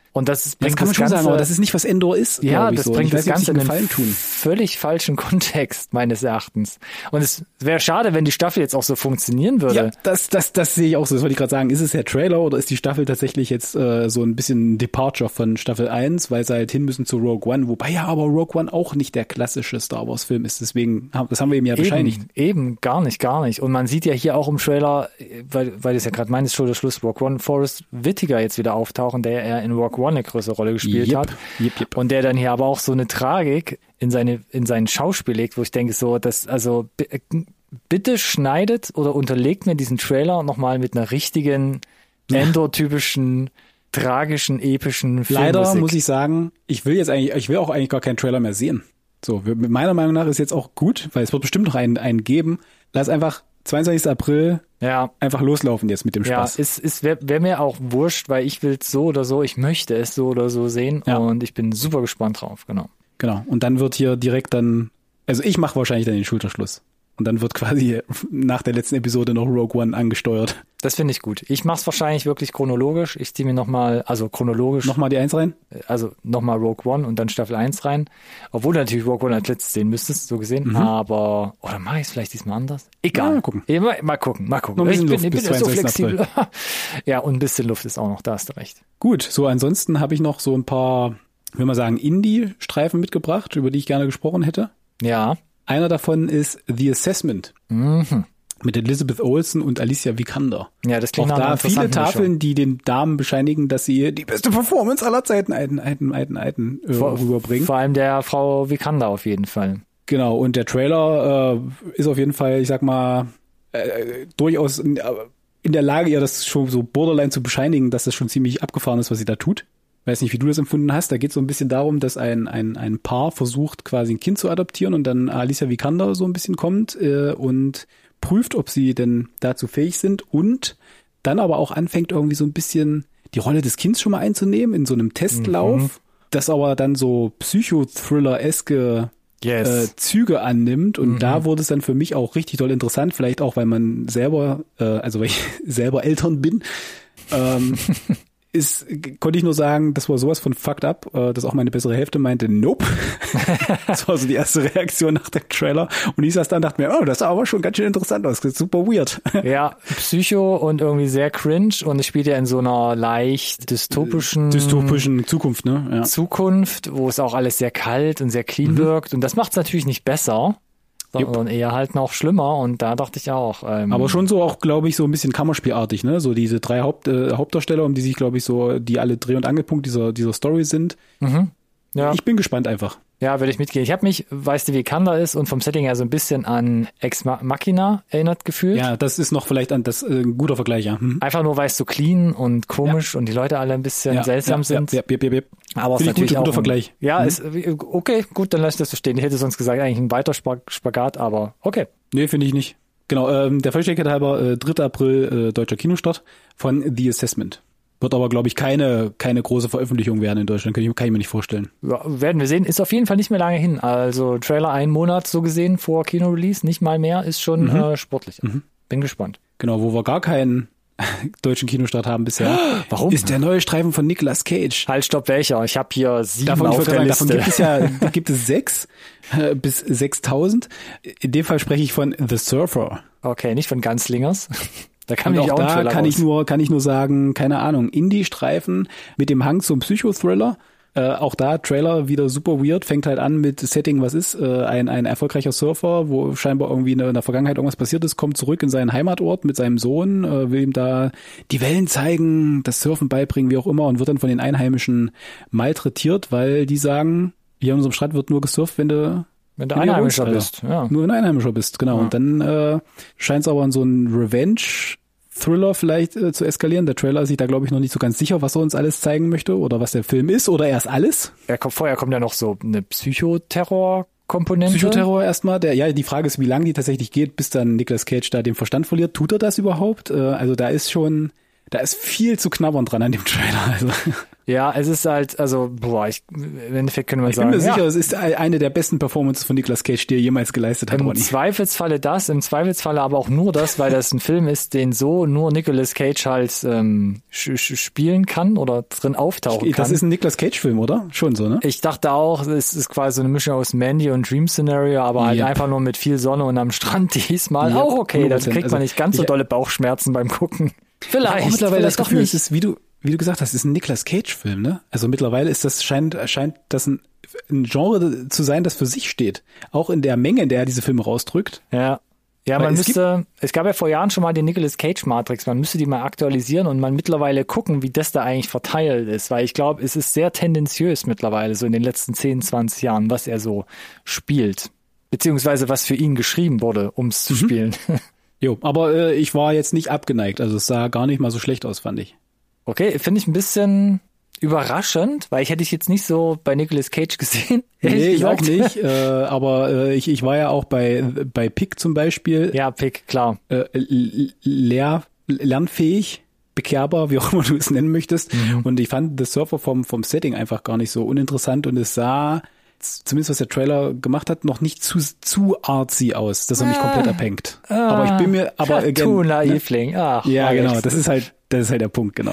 Und das ist, Das bringt kann man das schon Ganze, sagen, aber das ist nicht, was Endor ist. ja, glaub ich das so. bringt ich weiß das nicht, ob sie Ganze in einen einen Gefallen tun. völlig falschen Kontext, meines Erachtens. Und es wäre schade, wenn die Staffel jetzt auch so funktionieren würde. Ja, das, das, das sehe ich auch so. Das wollte ich gerade sagen. Ist es der Trailer oder ist die Staffel tatsächlich jetzt äh, so ein bisschen Departure von Staffel eins, weil sie halt hin müssen zu Rogue One, wobei ja aber Rogue One auch nicht der klassische Star Wars Film ist. Deswegen, das haben wir ihm ja bescheinigt. Eben, eben, gar nicht, gar nicht. Und man sieht ja hier auch im Trailer, weil, weil das ja gerade meines Schuld, der Schluss, Rogue One, Forrest Whitaker jetzt wieder auftauchen, der ja in Rogue One eine größere Rolle gespielt Yep, hat. yep, yep. Und der dann hier aber auch so eine Tragik in seine, in sein Schauspiel legt, wo ich denke so, dass, also, b- bitte schneidet oder unterlegt mir diesen Trailer nochmal mit einer richtigen, Endor-typischen, tragischen, epischen Filmmusik. Leider muss ich sagen, ich will jetzt eigentlich, ich will auch eigentlich gar keinen Trailer mehr sehen. So, wir- meiner Meinung nach ist jetzt auch gut, weil es wird bestimmt noch einen, einen geben. Lass einfach zweiundzwanzigsten April Ja, einfach loslaufen jetzt mit dem ja, Spaß. es, es wäre wär mir auch wurscht, weil ich will es so oder so, ich möchte es so oder so sehen Ja. und ich bin super gespannt drauf, genau. Genau. Und dann wird hier direkt dann, also ich mache wahrscheinlich dann den Schulterschluss. Und dann wird quasi nach der letzten Episode noch Rogue One angesteuert. Das finde ich gut. Ich mach's wahrscheinlich wirklich chronologisch. Ich ziehe mir nochmal, also chronologisch, Nochmal die Eins rein? also nochmal Rogue One und dann Staffel eins rein. Obwohl du natürlich Rogue One als letztes sehen müsstest, so gesehen. Mhm. Aber, oder mach ich es vielleicht diesmal anders? Egal. Ja, mal gucken. Ja, mal, mal gucken, mal gucken. Noch ein bisschen ich bin, Luft ich bin bis ja so zweiundzwanzigsten flexibel. Ja, und ein bisschen Luft ist auch noch, da hast du recht. Gut, so ansonsten habe ich noch so ein paar, will man sagen, Indie-Streifen mitgebracht, über die ich gerne gesprochen hätte. Ja. Einer davon ist The Assessment Mhm. mit Elizabeth Olsen und Alicia Vikander. Ja, das klingt Auch nach einer da viele interessanten Tafeln, Mischung. die den Damen bescheinigen, dass sie die beste Performance aller Zeiten alten, alten, alten, alten äh, Vor, rüberbringen. vor allem der Frau Vikander auf jeden Fall. Genau, und der Trailer äh, ist auf jeden Fall, ich sag mal, äh, durchaus in, äh, in der Lage, ihr das schon so borderline zu bescheinigen, dass das schon ziemlich abgefahren ist, was sie da tut. Weiß nicht, wie du das empfunden hast. Da geht es so ein bisschen darum, dass ein, ein, ein Paar versucht, quasi ein Kind zu adoptieren und dann Alicia Vikander so ein bisschen kommt äh, und prüft, ob sie denn dazu fähig sind und dann aber auch anfängt, irgendwie so ein bisschen die Rolle des Kindes schon mal einzunehmen in so einem Testlauf, Mhm. das aber dann so Psychothriller-eske Yes. äh, Züge annimmt und Mhm. da wurde es dann für mich auch richtig doll interessant, vielleicht auch, weil man selber, äh, also weil ich selber Eltern bin, ähm, ist, konnte ich nur sagen, das war sowas von fucked up, äh, dass auch meine bessere Hälfte meinte, nope. Das war so die erste Reaktion nach dem Trailer und ich saß da und dachte mir, oh, das sah aber schon ganz schön interessant aus, das ist super weird. Ja, Psycho und irgendwie sehr cringe und es spielt ja in so einer leicht dystopischen Dystopischen Zukunft, ne? Ja. Zukunft, wo es auch alles sehr kalt und sehr clean Mhm. wirkt und das macht es natürlich nicht besser, Jupp. sondern eher halt noch schlimmer und da dachte ich auch. Ähm, Aber schon so auch, glaube ich, so ein bisschen Kammerspielartig, ne? So diese drei Haupt, äh, Hauptdarsteller, um die sich, glaube ich, so, die alle Dreh- und Angelpunkt dieser, dieser Story sind. mhm. Ja. Ich bin gespannt einfach. Ja, würde ich mitgehen. Ich habe mich, weißt du, wie Kanda ist und vom Setting her so ein bisschen an Ex Machina erinnert gefühlt. Ja, das ist noch vielleicht ein, das, äh, ein guter Vergleich, ja. Mhm. Einfach nur, weil es so clean und komisch und die Leute alle ein bisschen Ja, seltsam ja, sind. Ja, ja, ja, ja, ja. Aber es ist Finde ich natürlich gut, auch guter ein, Vergleich. Ja, Mhm. ist okay, gut, dann lass ich das so stehen. Ich hätte sonst gesagt, eigentlich ein weiter Spag- Spagat, aber okay. Nee, finde ich nicht. Genau, ähm, der Vollständigkeit halber, äh, dritter April, äh, deutscher Kinostart von The Assessment. Wird aber, glaube ich, keine, keine große Veröffentlichung werden in Deutschland. Kann ich, kann ich mir nicht vorstellen. Ja, werden wir sehen. Ist auf jeden Fall nicht mehr lange hin. Also Trailer einen Monat so gesehen vor Kino-Release, nicht mal mehr, ist schon Mhm. äh, sportlich. Bin gespannt. Genau, wo wir gar keinen deutschen Kinostart haben bisher. Warum? Ist der neue Streifen von Nicolas Cage. Halt, stopp, welcher? Ich habe hier sieben Davon, ich auf wollte der gerade sagen, davon Liste. gibt es ja, da gibt es sechs äh, bis sechstausend. In dem Fall spreche ich von The Surfer. Okay, nicht von Ganzlingers. Da kann Und ich auch auch einen da Trailer kann raus. ich nur, kann ich nur sagen, keine Ahnung, Indie-Streifen mit dem Hang zum Psychothriller. Äh, auch da Trailer wieder super weird, fängt halt an mit Setting, was ist, äh, ein, ein erfolgreicher Surfer, wo scheinbar irgendwie in der, in der Vergangenheit irgendwas passiert ist, kommt zurück in seinen Heimatort mit seinem Sohn, äh, will ihm da die Wellen zeigen, das Surfen beibringen, wie auch immer, und wird dann von den Einheimischen malträtiert, weil die sagen, hier in unserem Strand wird nur gesurft, wenn du Wenn du wenn ihr Einheimischer wohnst, bist. Ja. nur wenn du Einheimischer bist, genau. Ja. Und dann äh, scheint es aber in so einen Revenge-Thriller vielleicht äh, zu eskalieren. Der Trailer ist sich da, glaube ich, noch nicht so ganz sicher, was er uns alles zeigen möchte oder was der Film ist oder erst alles. Er kommt, vorher kommt ja noch so eine Psychoterror-Komponente. Psychoterror erstmal. Der, ja, die Frage ist, wie lange die tatsächlich geht, bis dann Nicolas Cage da den Verstand verliert. Tut er das überhaupt? Äh, also da ist schon, da ist viel zu knabbern dran an dem Trailer. Also. Ja, es ist halt, also, boah, ich, im Endeffekt können wir ich sagen. Ich bin mir ja. sicher, es ist eine der besten Performances von Nicolas Cage, die er jemals geleistet hat, Im Ronny. Zweifelsfalle das, im Zweifelsfalle aber auch nur das, weil das ein Film ist, den so nur Nicolas Cage halt ähm, sch- spielen kann oder drin auftauchen das kann. Das ist ein Nicolas Cage-Film, oder? Schon so, ne? Ich dachte auch, es ist quasi so eine Mischung aus Mandy und Dream Scenario, aber halt ja. einfach nur mit viel Sonne und am Strand diesmal. Ja, auch okay, dann kriegt also, man nicht ganz so ich, dolle Bauchschmerzen beim Gucken. Vielleicht. Ich habe mittlerweile vielleicht das Gefühl, nicht. es ist, wie du, wie du gesagt hast, es ist ein Nicolas Cage-Film, ne? Also mittlerweile ist das, scheint, scheint das ein, ein Genre zu sein, das für sich steht. Auch in der Menge, in der er diese Filme rausdrückt. Ja. Ja, man Weil es müsste, es gab ja vor Jahren schon mal die Nicolas Cage Matrix, man müsste die mal aktualisieren und mal mittlerweile gucken, wie das da eigentlich verteilt ist, weil ich glaube, es ist sehr tendenziös mittlerweile, so in den letzten zehn, zwanzig Jahren, was er so spielt. Beziehungsweise was für ihn geschrieben wurde, um es zu mhm. spielen. Jo, aber äh, ich war jetzt nicht abgeneigt, also es sah gar nicht mal so schlecht aus, fand ich. Okay, finde ich ein bisschen überraschend, weil ich hätte ich jetzt nicht so bei Nicolas Cage gesehen. Nee, ich gesagt. auch nicht, äh, aber äh, ich, ich war ja auch bei bei Pick zum Beispiel. Ja, Pick, klar. Äh, lehr, lernfähig, bekehrbar, wie auch immer du es nennen möchtest. Mhm. Und ich fand The Surfer vom vom Setting einfach gar nicht so uninteressant und es sah, zumindest was der Trailer gemacht hat, noch nicht zu zu artsy aus, dass er mich ah, komplett abhängt. Ah, aber ich bin mir, aber again, Naivling. Ne? Ach, ja, genau, das ist halt, das ist halt der Punkt, genau.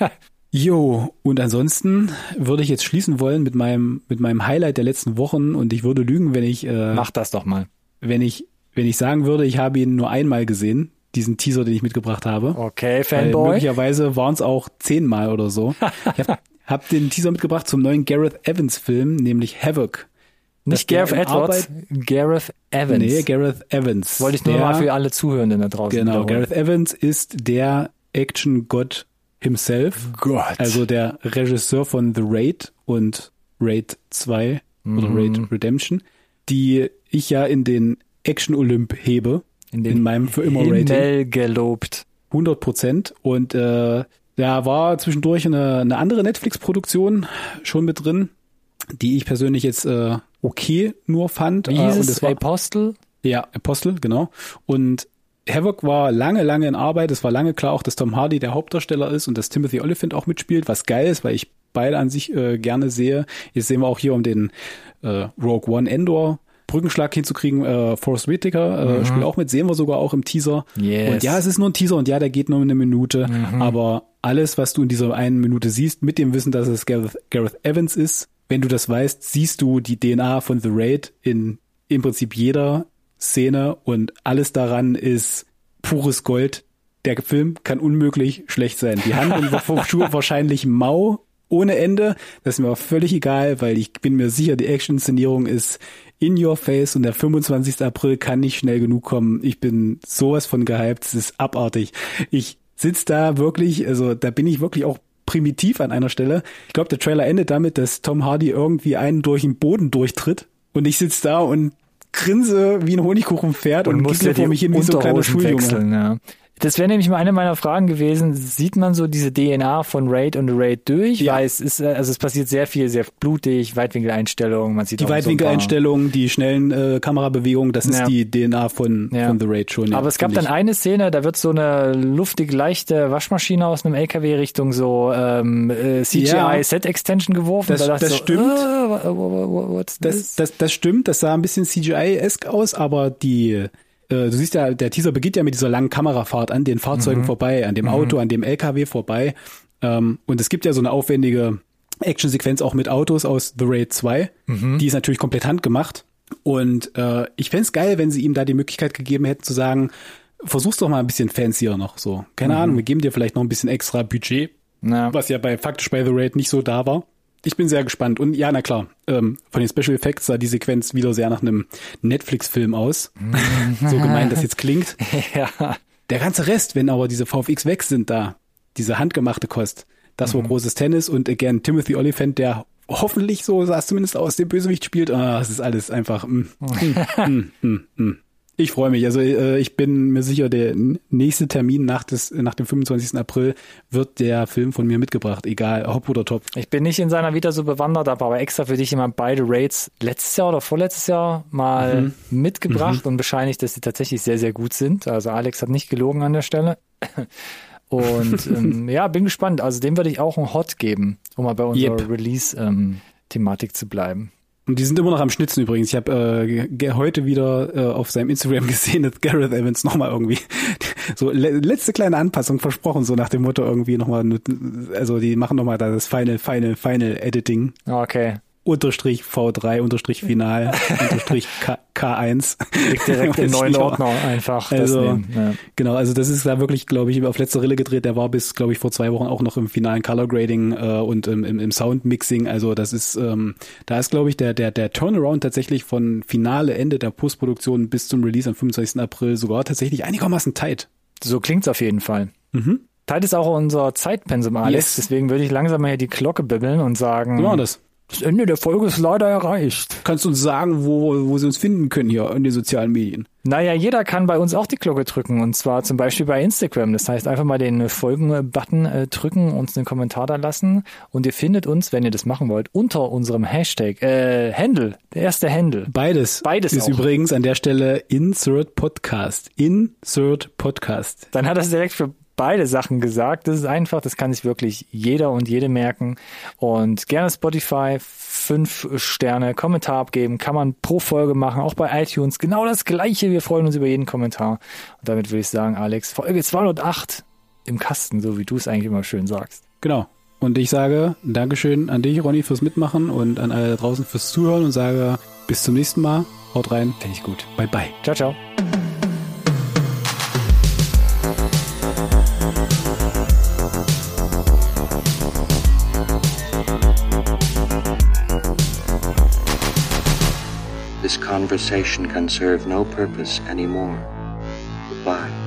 Jo, und ansonsten würde ich jetzt schließen wollen mit meinem mit meinem Highlight der letzten Wochen und ich würde lügen, wenn ich äh, mach das doch mal. Wenn ich wenn ich sagen würde, ich habe ihn nur einmal gesehen, diesen Teaser, den ich mitgebracht habe. Okay, Fanboy. Weil möglicherweise waren es auch zehnmal oder so. Ich habe hab den Teaser mitgebracht zum neuen Gareth Evans Film, nämlich Havoc. Nicht Gareth Edwards, Gareth Evans. Nee, Gareth Evans. Wollte ich nur der, mal für alle Zuhörenden da draußen Genau, Gareth Evans ist der Action-Gott himself. Gott. Also der Regisseur von The Raid und Raid zwei mhm. oder Raid Redemption, die ich ja in den Action-Olymp hebe. In, den in meinem für immer Rating. Himmel gelobt. hundert Prozent. Und äh, da war zwischendurch eine, eine andere Netflix-Produktion schon mit drin, die ich persönlich jetzt äh, okay nur fand. Wie hieß äh, es? Das war, Apostel? Ja, Apostel, genau. Und Havoc war lange, lange in Arbeit. Es war lange klar auch, dass Tom Hardy der Hauptdarsteller ist und dass Timothy Olyphant auch mitspielt, was geil ist, weil ich beide an sich äh, gerne sehe. Jetzt sehen wir auch hier, um den äh, Rogue One Endor Brückenschlag hinzukriegen, äh, Forrest Whitaker äh, mhm. spielt auch mit, sehen wir sogar auch im Teaser. Yes. Und ja, es ist nur ein Teaser und ja, der geht nur eine Minute, mhm. aber alles, was du in dieser einen Minute siehst, mit dem Wissen, dass es Gareth, Gareth Evans ist, wenn du das weißt, siehst du die D N A von The Raid in im Prinzip jeder Szene und alles daran ist pures Gold. Der Film kann unmöglich schlecht sein. Die Handlung war vom Schuh wahrscheinlich mau ohne Ende. Das ist mir auch völlig egal, weil ich bin mir sicher, die Action-Inszenierung ist in your face und der fünfundzwanzigsten April kann nicht schnell genug kommen. Ich bin sowas von gehypt. Es ist abartig. Ich sitz da wirklich, also da bin ich wirklich auch primitiv an einer Stelle. Ich glaube, der Trailer endet damit, dass Tom Hardy irgendwie einen durch den Boden durchtritt und ich sitz da und grinse wie ein Honigkuchenpferd und, und muss ja vor mich hin wie so ein kleiner Schuljunge. Ja. Das wäre nämlich mal eine meiner Fragen gewesen. Sieht man so diese D N A von Raid und Raid durch? Ja. Weil es ist, also es passiert sehr viel, sehr blutig, Weitwinkeleinstellungen. Man sieht die auch Weitwinkeleinstellungen, so die schnellen äh, Kamerabewegungen, das ist ja. die D N A von, ja. von The Raid schon. Ja, aber es gab dann eine Szene, da wird so eine luftig leichte Waschmaschine aus einem L K W Richtung so ähm, äh, C G I-Set-Extension geworfen. Das, da das so, stimmt. Uh, what's das, this? das, das stimmt, das sah ein bisschen C G I-esk aus, aber die du siehst ja, der Teaser beginnt ja mit dieser langen Kamerafahrt an den Fahrzeugen mhm. vorbei, an dem Auto, mhm. an dem L K W vorbei. Und es gibt ja so eine aufwendige Actionsequenz auch mit Autos aus The Raid zwei. Mhm. Die ist natürlich komplett handgemacht. Und äh, ich fänd's geil, wenn sie ihm da die Möglichkeit gegeben hätten zu sagen, versuch's doch mal ein bisschen fancier noch so. Keine mhm. Ahnung, wir geben dir vielleicht noch ein bisschen extra Budget, ja. was ja bei faktisch bei The Raid nicht so da war. Ich bin sehr gespannt. Und ja, na klar, ähm, von den Special Effects sah die Sequenz wieder sehr nach einem Netflix-Film aus. So gemein das jetzt klingt. Ja. Der ganze Rest, wenn aber diese V F X weg sind da, diese handgemachte Kost, das war mhm. großes Tennis. Und again, Timothy Olyphant, der hoffentlich, so sah es zumindest aus, den Bösewicht spielt. Ah, das ist alles einfach mm, mm, mm, mm. Ich freue mich. Also äh, ich bin mir sicher, der nächste Termin nach, des, nach dem fünfundzwanzigsten April wird der Film von mir mitgebracht. Egal, hopp oder top. Ich bin nicht in seiner Vita so bewandert, habe aber extra für dich immer beide Raids letztes Jahr oder vorletztes Jahr mal mhm. mitgebracht mhm. und bescheinigt, dass sie tatsächlich sehr, sehr gut sind. Also Alex hat nicht gelogen an der Stelle. Und ähm, ja, bin gespannt. Also dem würde ich auch ein Hot geben, um mal bei unserer Yep. Release-Thematik ähm, zu bleiben. Und die sind immer noch am Schnitzen übrigens. Ich habe äh, ge- heute wieder äh, auf seinem Instagram gesehen, dass Gareth Evans nochmal irgendwie so le- letzte kleine Anpassung versprochen, so nach dem Motto irgendwie nochmal, also die machen nochmal da das Final, Final, Final Editing. Okay. Unterstrich V drei, Unterstrich Final, Unterstrich K- K1. Liegt direkt im neuen Ordner einfach. Also, das nehmen, ja. Genau, also das ist da wirklich, glaube ich, auf letzter Rille gedreht. Der war bis, glaube ich, vor zwei Wochen auch noch im finalen Color Grading äh, und im, im, im Sound Mixing. Also das ist, ähm, da ist, glaube ich, der, der, der Turnaround tatsächlich von Finale, Ende der Postproduktion bis zum Release am fünfundzwanzigsten April sogar tatsächlich einigermaßen tight. So klingt's auf jeden Fall. Mhm. Tight ist auch unser Zeitpensum, Alex. Yes. Deswegen würde ich langsam mal hier die Glocke bibbeln und sagen, So machen wir das. das Ende der Folge ist leider erreicht. Kannst du uns sagen, wo, wo sie uns finden können hier in den sozialen Medien? Naja, jeder kann bei uns auch die Glocke drücken und zwar zum Beispiel bei Instagram. Das heißt, einfach mal den Folgen-Button äh, drücken, uns einen Kommentar da lassen und ihr findet uns, wenn ihr das machen wollt, unter unserem Hashtag, äh, Handle, der erste Handle. Beides. Beides ist auch. übrigens an der Stelle Insert Podcast. Insert Podcast. Dann hat er es direkt für beide Sachen gesagt. Das ist einfach, das kann sich wirklich jeder und jede merken. Und gerne Spotify, fünf Sterne, Kommentar abgeben, kann man pro Folge machen, auch bei iTunes. Genau das Gleiche. Wir freuen uns über jeden Kommentar. Und damit würde ich sagen, Alex, Folge zweihundertacht im Kasten, so wie du es eigentlich immer schön sagst. Genau. Und ich sage Dankeschön an dich, Ronny, fürs Mitmachen und an alle da draußen fürs Zuhören und sage bis zum nächsten Mal. Haut rein. Finde ich gut. Bye, bye. Ciao, ciao. This conversation can serve no purpose anymore. Goodbye.